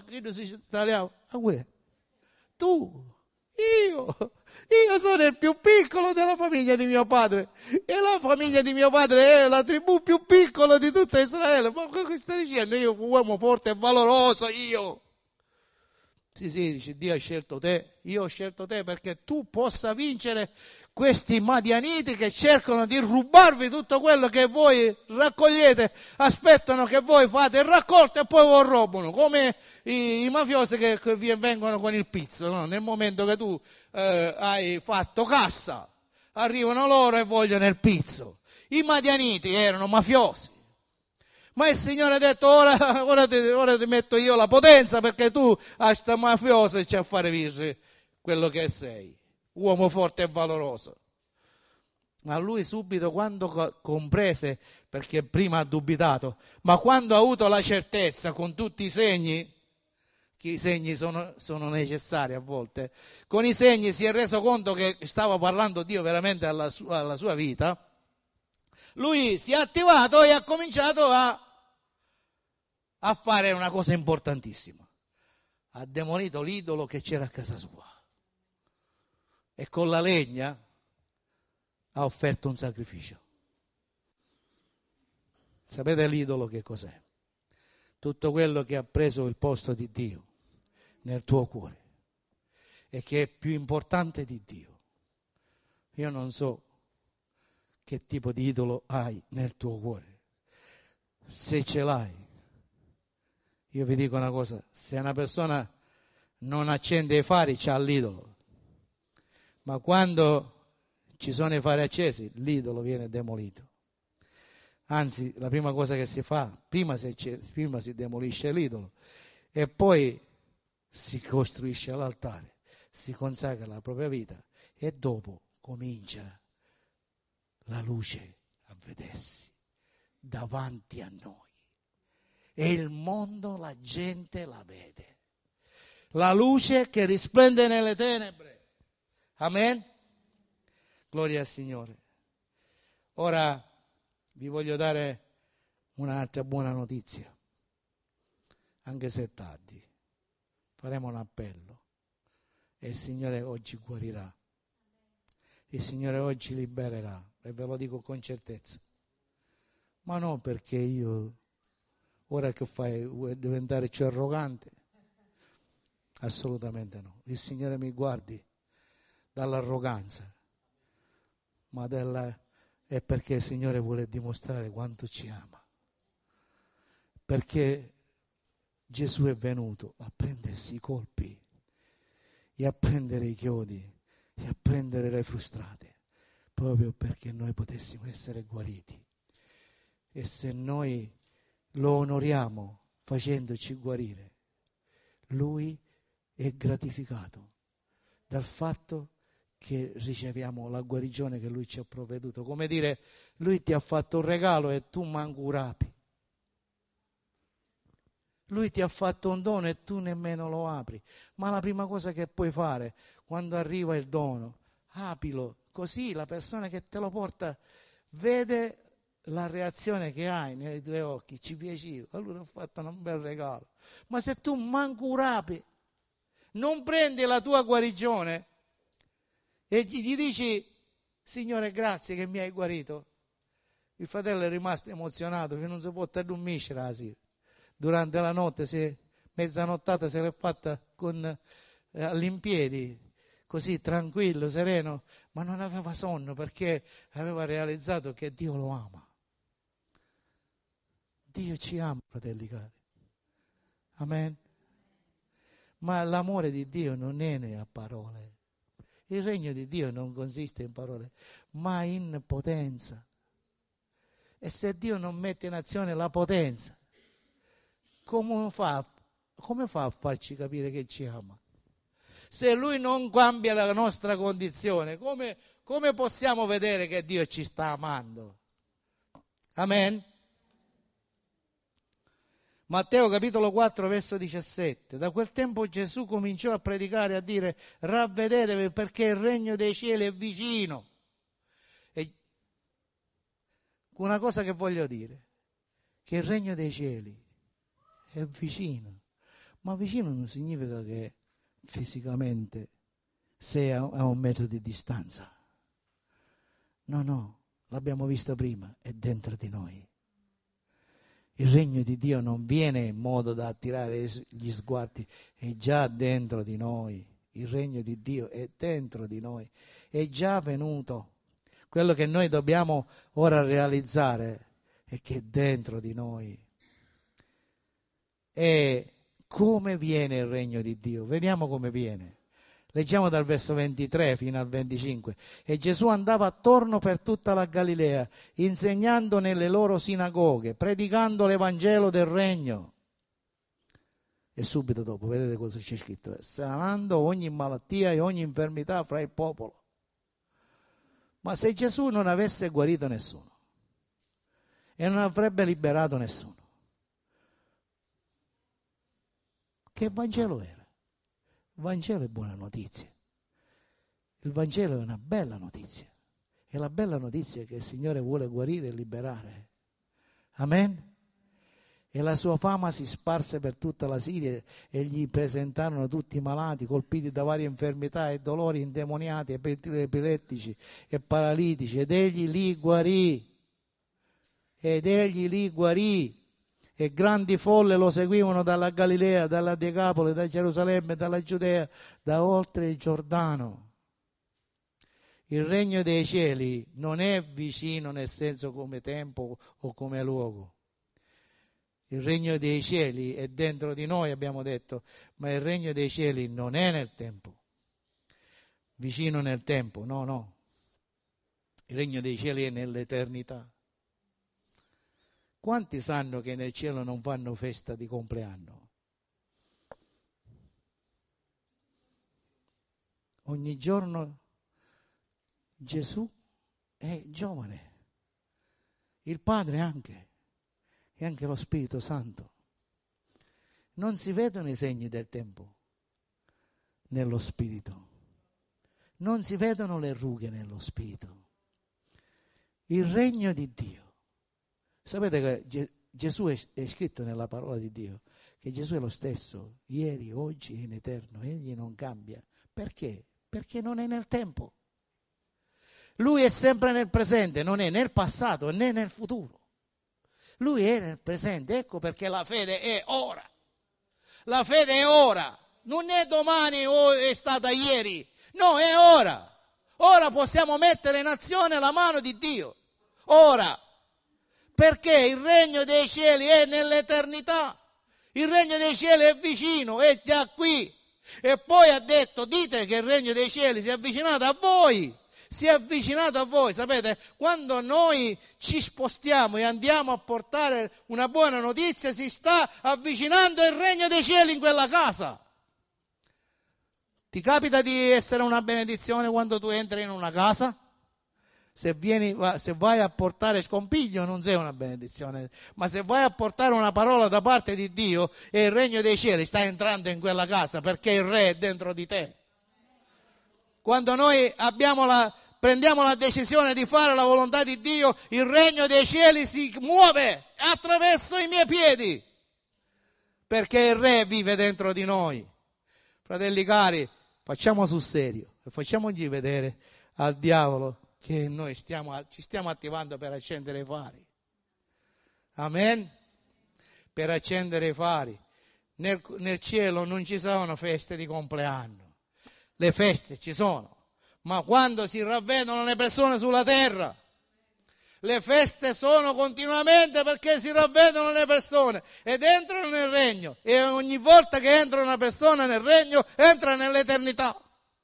Io sono il più piccolo della famiglia di mio padre, e la famiglia di mio padre è la tribù più piccola di tutta Israele. Ma che stai dicendo? Io, uomo forte e valoroso, io. Sì, dice: Dio ha scelto te, io ho scelto te perché tu possa vincere questi madianiti che cercano di rubarvi tutto quello che voi raccogliete, aspettano che voi fate il raccolto e poi lo rubano, come i mafiosi che vi vengono con il pizzo, no? Nel momento che tu hai fatto cassa, arrivano loro e vogliono il pizzo. I madianiti erano mafiosi. Ma il Signore ha detto: ora ti metto io la potenza, perché tu a sta mafioso e c'è a fare vincere quello che sei, uomo forte e valoroso. Ma lui subito, quando comprese, perché prima ha dubitato, ma quando ha avuto la certezza con tutti i segni, che i segni sono necessari a volte, con i segni si è reso conto che stava parlando Dio veramente alla sua vita, lui si è attivato e ha cominciato a fare una cosa importantissima: ha demolito l'idolo che c'era a casa sua e con la legna ha offerto un sacrificio. Sapete l'idolo che cos'è? Tutto quello che ha preso il posto di Dio nel tuo cuore e che è più importante di Dio. Io non so che tipo di idolo hai nel tuo cuore. Se ce l'hai, Io vi dico una cosa, se una persona non accende i fari c'ha l'idolo, ma quando ci sono i fari accesi l'idolo viene demolito. Anzi, la prima cosa che si fa, prima si demolisce l'idolo e poi si costruisce l'altare, si consacra la propria vita e dopo comincia la luce a vedersi davanti a noi. E il mondo, la gente la vede. La luce che risplende nelle tenebre. Amen? Gloria al Signore. Ora vi voglio dare un'altra buona notizia, anche se è tardi. Faremo un appello e il Signore oggi guarirà. Il Signore oggi libererà, e ve lo dico con certezza. Ma non perché io, ora che fai, vuoi diventare più arrogante? Assolutamente no. Il Signore mi guardi dall'arroganza, ma è perché il Signore vuole dimostrare quanto ci ama. Perché Gesù è venuto a prendersi i colpi e a prendere i chiodi e a prendere le frustate, proprio perché noi potessimo essere guariti. E se noi lo onoriamo facendoci guarire, Lui è gratificato dal fatto che riceviamo la guarigione che Lui ci ha provveduto. Come dire, Lui ti ha fatto un regalo e tu manco rapi. Lui ti ha fatto un dono e tu nemmeno lo apri. Ma la prima cosa che puoi fare quando arriva il dono, aprilo, così la persona che te lo porta vede la reazione che hai nei tuoi occhi, ci piaceva, allora ho fatto un bel regalo. Ma se tu manco rapi, non prendi la tua guarigione e gli dici: Signore, grazie che mi hai guarito. Il fratello è rimasto emozionato, che non si può addormentare la sera. Durante la notte, mezzanottata se l'è fatta all'impiedi, così tranquillo, sereno, ma non aveva sonno perché aveva realizzato che Dio lo ama. Dio ci ama, fratelli cari. Amen. Ma l'amore di Dio non è a parole. Il regno di Dio non consiste in parole, ma in potenza. E se Dio non mette in azione la potenza, come fa a farci capire che ci ama? Se Lui non cambia la nostra condizione, come possiamo vedere che Dio ci sta amando? Amen? Matteo capitolo 4 verso 17. Da quel tempo Gesù cominciò a predicare, a dire: ravvedetevi perché il regno dei cieli è vicino. E una cosa che voglio dire, che il regno dei cieli è vicino, ma vicino non significa che fisicamente sei a un metro di distanza. No, l'abbiamo visto prima, è dentro di noi. Il regno di Dio non viene in modo da attirare gli sguardi, è già dentro di noi. Il regno di Dio è dentro di noi, è già venuto. Quello che noi dobbiamo ora realizzare è che è dentro di noi. E come viene il regno di Dio? Vediamo come viene. Leggiamo dal verso 23 fino al 25. E Gesù andava attorno per tutta la Galilea, insegnando nelle loro sinagoghe, predicando l'Evangelo del regno. E subito dopo, vedete cosa c'è scritto? Sanando ogni malattia e ogni infermità fra il popolo. Ma se Gesù non avesse guarito nessuno e non avrebbe liberato nessuno, che Vangelo era? Il Vangelo è buona notizia. Il Vangelo è una bella notizia. E la bella notizia è che il Signore vuole guarire e liberare. Amen? E la sua fama si sparse per tutta la Siria e gli presentarono tutti i malati, colpiti da varie infermità e dolori, indemoniati, epilettici e paralitici, ed egli li guarì. E grandi folle lo seguivano dalla Galilea, dalla Decapoli, da Gerusalemme, dalla Giudea, da oltre il Giordano. Il regno dei cieli non è vicino nel senso come tempo o come luogo. Il regno dei cieli è dentro di noi, abbiamo detto, ma il regno dei cieli non è nel tempo, vicino nel tempo, no. Il regno dei cieli è nell'eternità. Quanti sanno che nel cielo non fanno festa di compleanno? Ogni giorno Gesù è giovane, il Padre anche, e anche lo Spirito Santo. Non si vedono i segni del tempo nello Spirito, non si vedono le rughe nello Spirito. Il regno di Dio. Sapete che Gesù è scritto nella parola di Dio, che Gesù è lo stesso, ieri, oggi e in eterno, egli non cambia. Perché? Perché non è nel tempo. Lui è sempre nel presente, non è nel passato né nel futuro. Lui è nel presente, ecco perché la fede è ora. La fede è ora, non è domani o è stata ieri, no, è ora. Ora possiamo mettere in azione la mano di Dio, ora, perché il regno dei cieli è nell'eternità, il regno dei cieli è vicino, è già qui. E poi ha detto, dite che il regno dei cieli si è avvicinato a voi. Si è avvicinato a voi. Sapete, quando noi ci spostiamo e andiamo a portare una buona notizia, si sta avvicinando il regno dei cieli in quella casa. Ti capita di essere una benedizione quando tu entri in una casa? Se vai a portare scompiglio non sei una benedizione, ma se vai a portare una parola da parte di Dio e il regno dei cieli sta entrando in quella casa perché il re è dentro di te. Quando noi prendiamo la decisione di fare la volontà di Dio, il regno dei cieli si muove attraverso i miei piedi, perché il re vive dentro di noi. Fratelli cari, facciamo sul serio e facciamogli vedere al diavolo che noi ci stiamo attivando per accendere i fari. Amen? Per accendere i fari. Nel cielo non ci sono feste di compleanno. Le feste ci sono, ma quando si ravvedono le persone sulla terra, le feste sono continuamente perché si ravvedono le persone ed entrano nel regno, e ogni volta che entra una persona nel regno entra nell'eternità.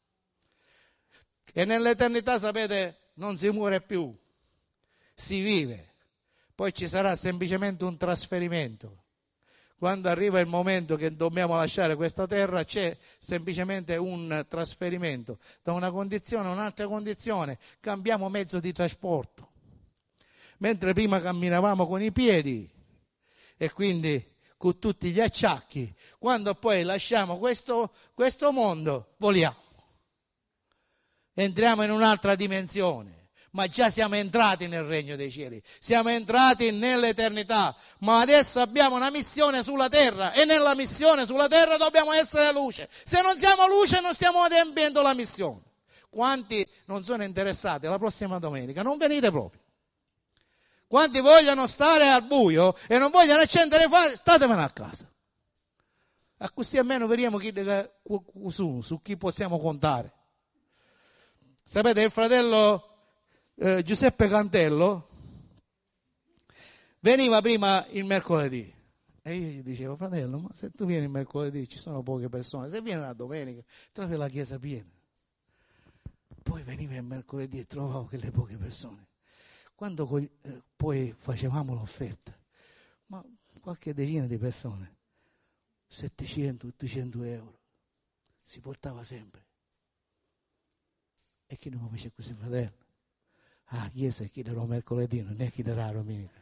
E nell'eternità, sapete, non si muore più, si vive. Poi ci sarà semplicemente un trasferimento. Quando arriva il momento che dobbiamo lasciare questa terra, c'è semplicemente un trasferimento da una condizione a un'altra condizione. Cambiamo mezzo di trasporto. Mentre prima camminavamo con i piedi e quindi con tutti gli acciacchi, quando poi lasciamo questo mondo, voliamo. Entriamo in un'altra dimensione. Ma già siamo entrati nel regno dei cieli, siamo entrati nell'eternità, ma adesso abbiamo una missione sulla terra e nella missione sulla terra dobbiamo essere luce. Se non siamo luce non stiamo adempiendo la missione. Quanti non sono interessati la prossima domenica? Non venite proprio. Quanti vogliono stare al buio e non vogliono accendere fari, statevene a casa. A così almeno vediamo su chi possiamo contare. Sapete, il fratello Giuseppe Cantello veniva prima il mercoledì e io gli dicevo, fratello, ma se tu vieni il mercoledì ci sono poche persone, se vieni la domenica trovi la chiesa piena. Poi veniva il mercoledì e trovavo quelle poche persone. Quando poi facevamo l'offerta, ma qualche decina di persone, 700-800 euro si portava sempre. E chi non lo fece così, fratello? Ah, chiesa chiederò mercoledì, non è chiederà domenica.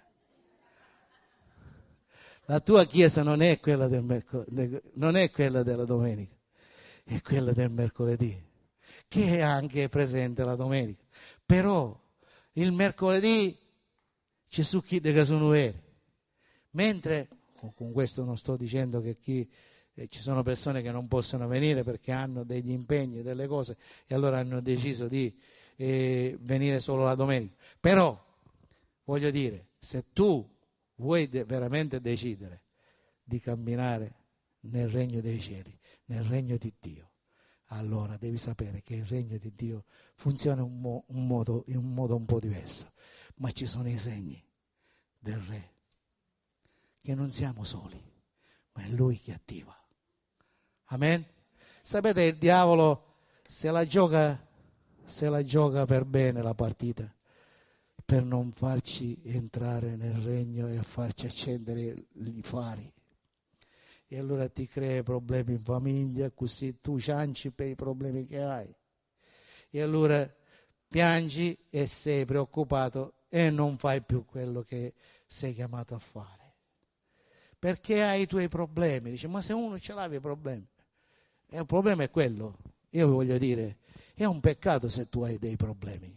La tua chiesa non è quella del non è quella della domenica, è quella del mercoledì, che è anche presente la domenica. Però il mercoledì Gesù chiede che sono veri. Mentre, con questo non sto dicendo che ci sono persone che non possono venire perché hanno degli impegni, delle cose, e allora hanno deciso di venire solo la domenica. Però, voglio dire, se tu vuoi veramente decidere di camminare nel regno dei cieli, nel regno di Dio, allora devi sapere che il regno di Dio funziona in un modo un po' diverso, ma ci sono i segni del re che che non siamo soli, ma è Lui che attiva. Amen? Sapete, il diavolo se la gioca per bene la partita, per non farci entrare nel regno e farci accendere i fari. E allora ti crea problemi in famiglia, così tu cianci per i problemi che hai. E allora piangi e sei preoccupato e non fai più quello che sei chiamato a fare. Perché hai i tuoi problemi. Dici, ma se uno ce l'ha i problemi. E il problema è quello. Io vi voglio dire, è un peccato se tu hai dei problemi.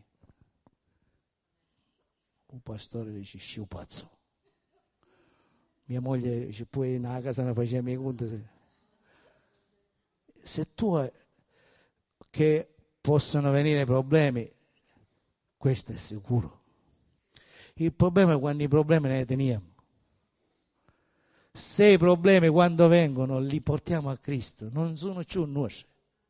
Un pastore dice, sciu pazzo. Mia moglie dice, poi nella casa ne faceva i conti. Se tu hai, che possono venire problemi, questo è sicuro. Il problema è quando i problemi ne teniamo. Se i problemi quando vengono li portiamo a Cristo, non sono più nostri.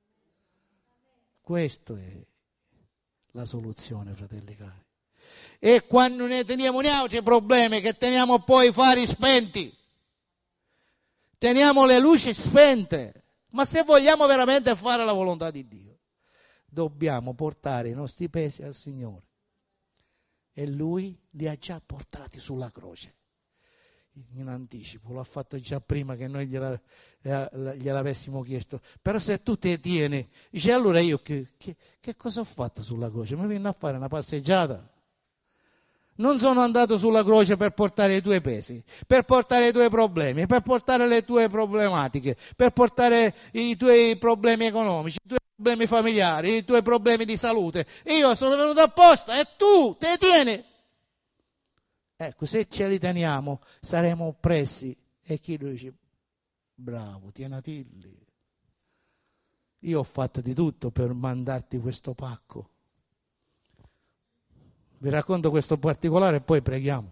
Questa è la soluzione, fratelli cari. E quando ne teniamo un altro problemi, che teniamo poi i fari spenti, teniamo le luci spente. Ma se vogliamo veramente fare la volontà di Dio, dobbiamo portare i nostri pesi al Signore. E Lui li ha già portati sulla croce. In anticipo, l'ha fatto già prima che noi gliel'avessimo chiesto. Però se tu te tieni, dice, allora io che cosa ho fatto sulla croce? Mi viene a fare una passeggiata. Non sono andato sulla croce per portare i tuoi pesi, per portare i tuoi problemi, per portare le tue problematiche, per portare i tuoi problemi economici, i tuoi problemi familiari, i tuoi problemi di salute. Io sono venuto apposta e tu te tieni. Ecco, se ce li teniamo saremo oppressi. E chi lo dice, bravo, tienatilli. Io ho fatto di tutto per mandarti questo pacco. Vi racconto questo particolare e poi preghiamo.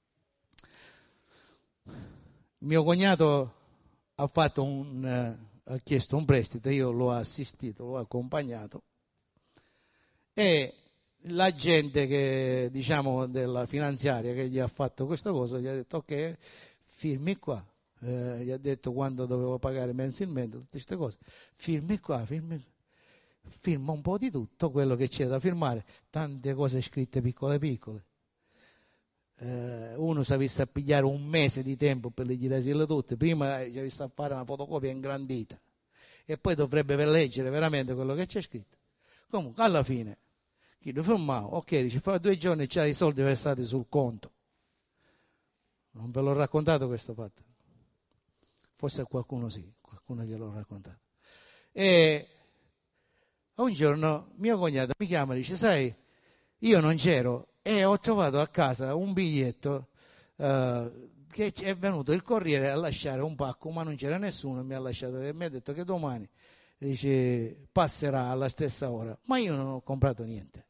Mio cognato ha chiesto un prestito, io l'ho assistito, l'ho accompagnato e la gente che, diciamo, della finanziaria che gli ha fatto questa cosa gli ha detto ok, firmi qua, gli ha detto quando dovevo pagare mensilmente, tutte queste cose, firmi qua, firma un po' di tutto quello che c'è da firmare, tante cose scritte piccole piccole. Uno si è visto a pigliare un mese di tempo per leggere tutte, prima si è visto a fare una fotocopia ingrandita e poi dovrebbe leggere veramente quello che c'è scritto. Comunque alla fine chi lo firmava, ok, dice fra 2 giorni c'ha i soldi versati sul conto. Non ve l'ho raccontato questo fatto, forse a qualcuno sì, qualcuno gliel'ho raccontato. E un giorno mio cognato mi chiama e dice, sai, io non c'ero e ho trovato a casa un biglietto che è venuto il corriere a lasciare un pacco, ma non c'era nessuno, mi ha lasciato e mi ha detto che domani, dice, passerà alla stessa ora, ma io non ho comprato niente.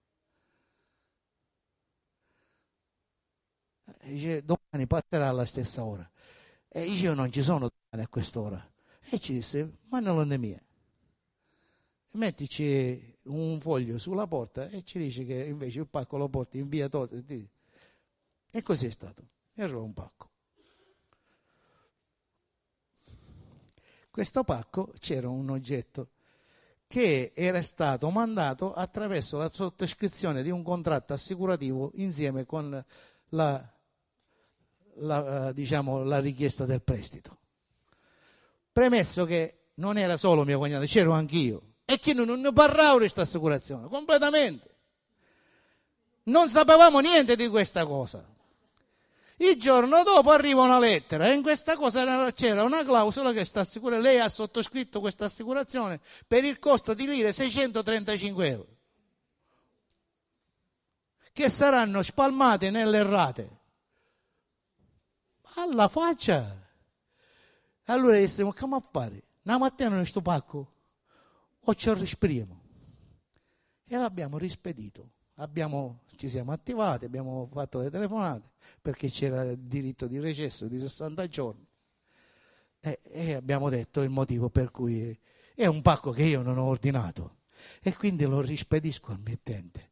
Dice, domani passerà alla stessa ora. E io non ci sono domani a quest'ora. E ci disse, ma non è mia. Mettici un foglio sulla porta e ci dice che invece il pacco lo porti in via Totti. E così è stato. Era un pacco. Questo pacco c'era un oggetto che era stato mandato attraverso la sottoscrizione di un contratto assicurativo insieme con la richiesta del prestito. Premesso che non era solo mio cognato, c'ero anch'io. E che non ne parlavo di questa assicurazione, completamente. Non sapevamo niente di questa cosa. Il giorno dopo arriva una lettera e in questa cosa c'era una clausola che lei ha sottoscritto questa assicurazione per il costo di lire 635 euro che saranno spalmate nelle rate. Alla faccia! Allora disse, ma come a fare? Una mattina in questo pacco o ci rispediamo? E l'abbiamo rispedito. Ci siamo attivati, abbiamo fatto le telefonate perché c'era il diritto di recesso di 60 giorni e abbiamo detto il motivo per cui è un pacco che io non ho ordinato e quindi lo rispedisco al mittente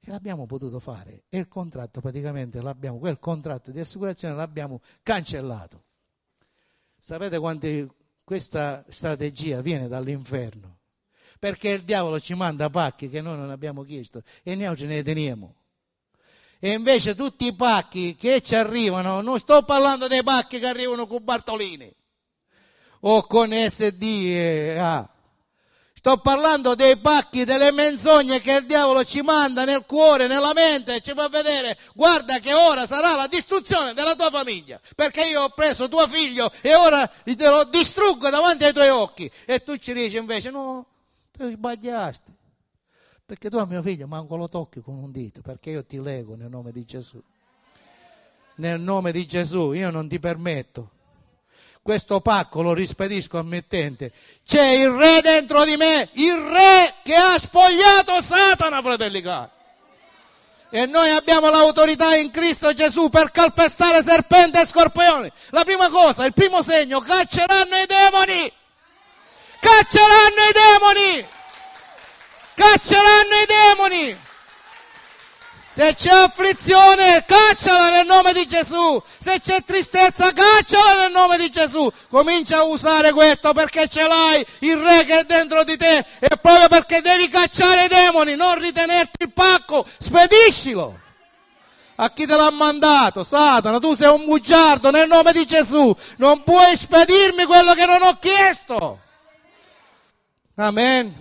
E l'abbiamo potuto fare. E il contratto praticamente quel contratto di assicurazione l'abbiamo cancellato. Sapete quanti questa strategia viene dall'inferno? Perché il diavolo ci manda pacchi che noi non abbiamo chiesto e noi ce ne teniamo. E invece tutti i pacchi che ci arrivano, non sto parlando dei pacchi che arrivano con Bartolini o con SDA, sto parlando dei pacchi, delle menzogne che il diavolo ci manda nel cuore, nella mente e ci fa vedere: guarda che ora sarà la distruzione della tua famiglia, perché io ho preso tuo figlio e ora te lo distruggo davanti ai tuoi occhi. E tu ci dici invece: no, tu sbagliaste, perché tu a mio figlio manco lo tocchi con un dito, perché io ti lego nel nome di Gesù. Nel nome di Gesù io non ti permetto. Questo pacco lo rispedisco al mittente. C'è il re dentro di me, il re che ha spogliato Satana, fratelli cari. E noi abbiamo l'autorità in Cristo Gesù per calpestare serpenti e scorpioni. La prima cosa, il primo segno: cacceranno i demoni. Cacceranno i demoni. Cacceranno i demoni. Se c'è afflizione, cacciala nel nome di Gesù. Se c'è tristezza, cacciala nel nome di Gesù. Comincia a usare questo perché ce l'hai, il re che è dentro di te. E proprio perché devi cacciare i demoni, non ritenerti il pacco, spediscilo. A chi te l'ha mandato? Satana, tu sei un bugiardo nel nome di Gesù. Non puoi spedirmi quello che non ho chiesto. Amen.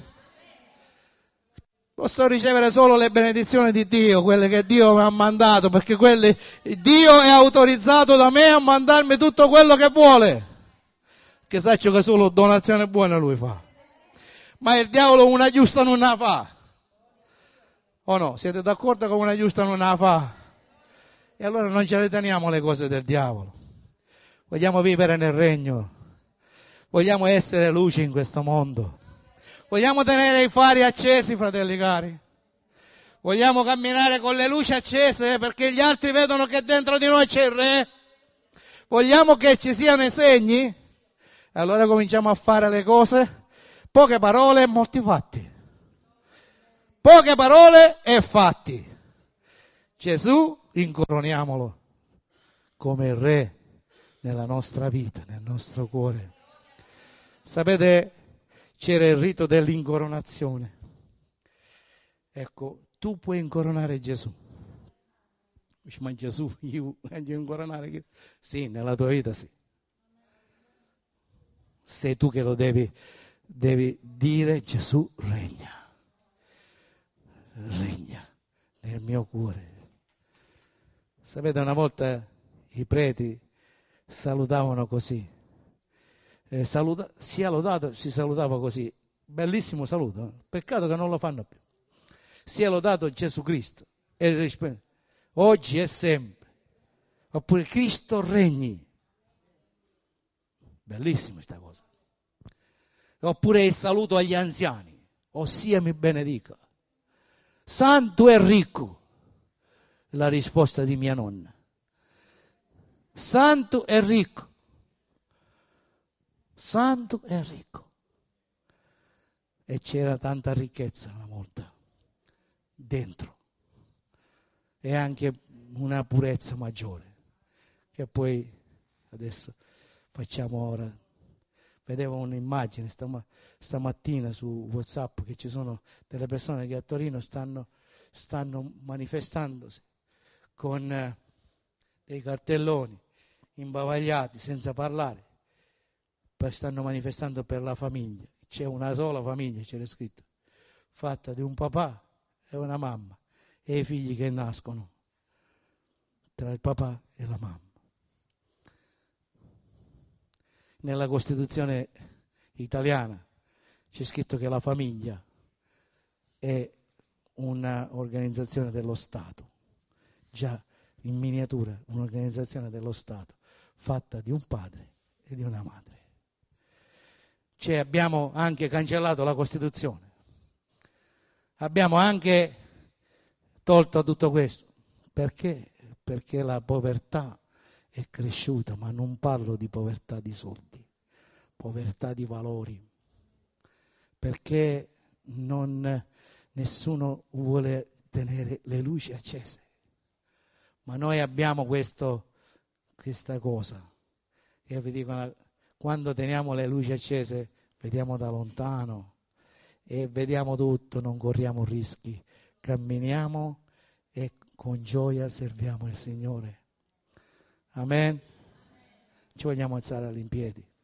Posso ricevere solo le benedizioni di Dio, quelle che Dio mi ha mandato, perché Dio è autorizzato da me a mandarmi tutto quello che vuole. Che saccio che solo donazione buona lui fa. Ma il diavolo una giusta non la fa. O no? Siete d'accordo che una giusta non la fa? E allora non ce le teniamo le cose del diavolo. Vogliamo vivere nel regno. Vogliamo essere luce in questo mondo. Vogliamo tenere i fari accesi, fratelli cari. Vogliamo camminare con le luci accese perché gli altri vedono che dentro di noi c'è il re. Vogliamo che ci siano i segni. E allora cominciamo a fare le cose. Poche parole e molti fatti. Poche parole e fatti. Gesù, incoroniamolo come il re nella nostra vita, nel nostro cuore. Sapete, c'era il rito dell'incoronazione. Ecco, tu puoi incoronare Gesù. Ma Gesù, io voglio incoronare? Sì, nella tua vita sì. Sei tu che lo devi dire: Gesù regna. Regna nel mio cuore. Sapete, una volta i preti salutavano così. Sia lodato, si salutava così. Bellissimo saluto. Peccato che non lo fanno più. Sia lodato Gesù Cristo. Oggi e sempre. Oppure Cristo regni. Bellissima questa cosa. Oppure il saluto agli anziani. Ossia mi benedica. Santo e ricco. La risposta di mia nonna. Santo e ricco. Santo e ricco. E c'era tanta ricchezza una volta dentro. E anche una purezza maggiore. Che poi adesso facciamo ora. Vedevo un'immagine stamattina su WhatsApp che ci sono delle persone che a Torino stanno manifestandosi con dei cartelloni imbavagliati senza parlare. Poi stanno manifestando per la famiglia. C'è una sola famiglia, c'era scritto, fatta di un papà e una mamma e i figli che nascono tra il papà e la mamma. Nella Costituzione italiana c'è scritto che la famiglia è un'organizzazione dello Stato, già in miniatura un'organizzazione dello Stato fatta di un padre e di una madre. Cioè abbiamo anche cancellato la Costituzione, abbiamo anche tolto tutto questo. Perché? Perché la povertà è cresciuta, ma non parlo di povertà di soldi, povertà di valori, perché nessuno vuole tenere le luci accese. Ma noi abbiamo questa cosa. Io vi dico, quando teniamo le luci accese, vediamo da lontano e vediamo tutto, non corriamo rischi, camminiamo e con gioia serviamo il Signore. Amen. Ci vogliamo alzare all'impiedi.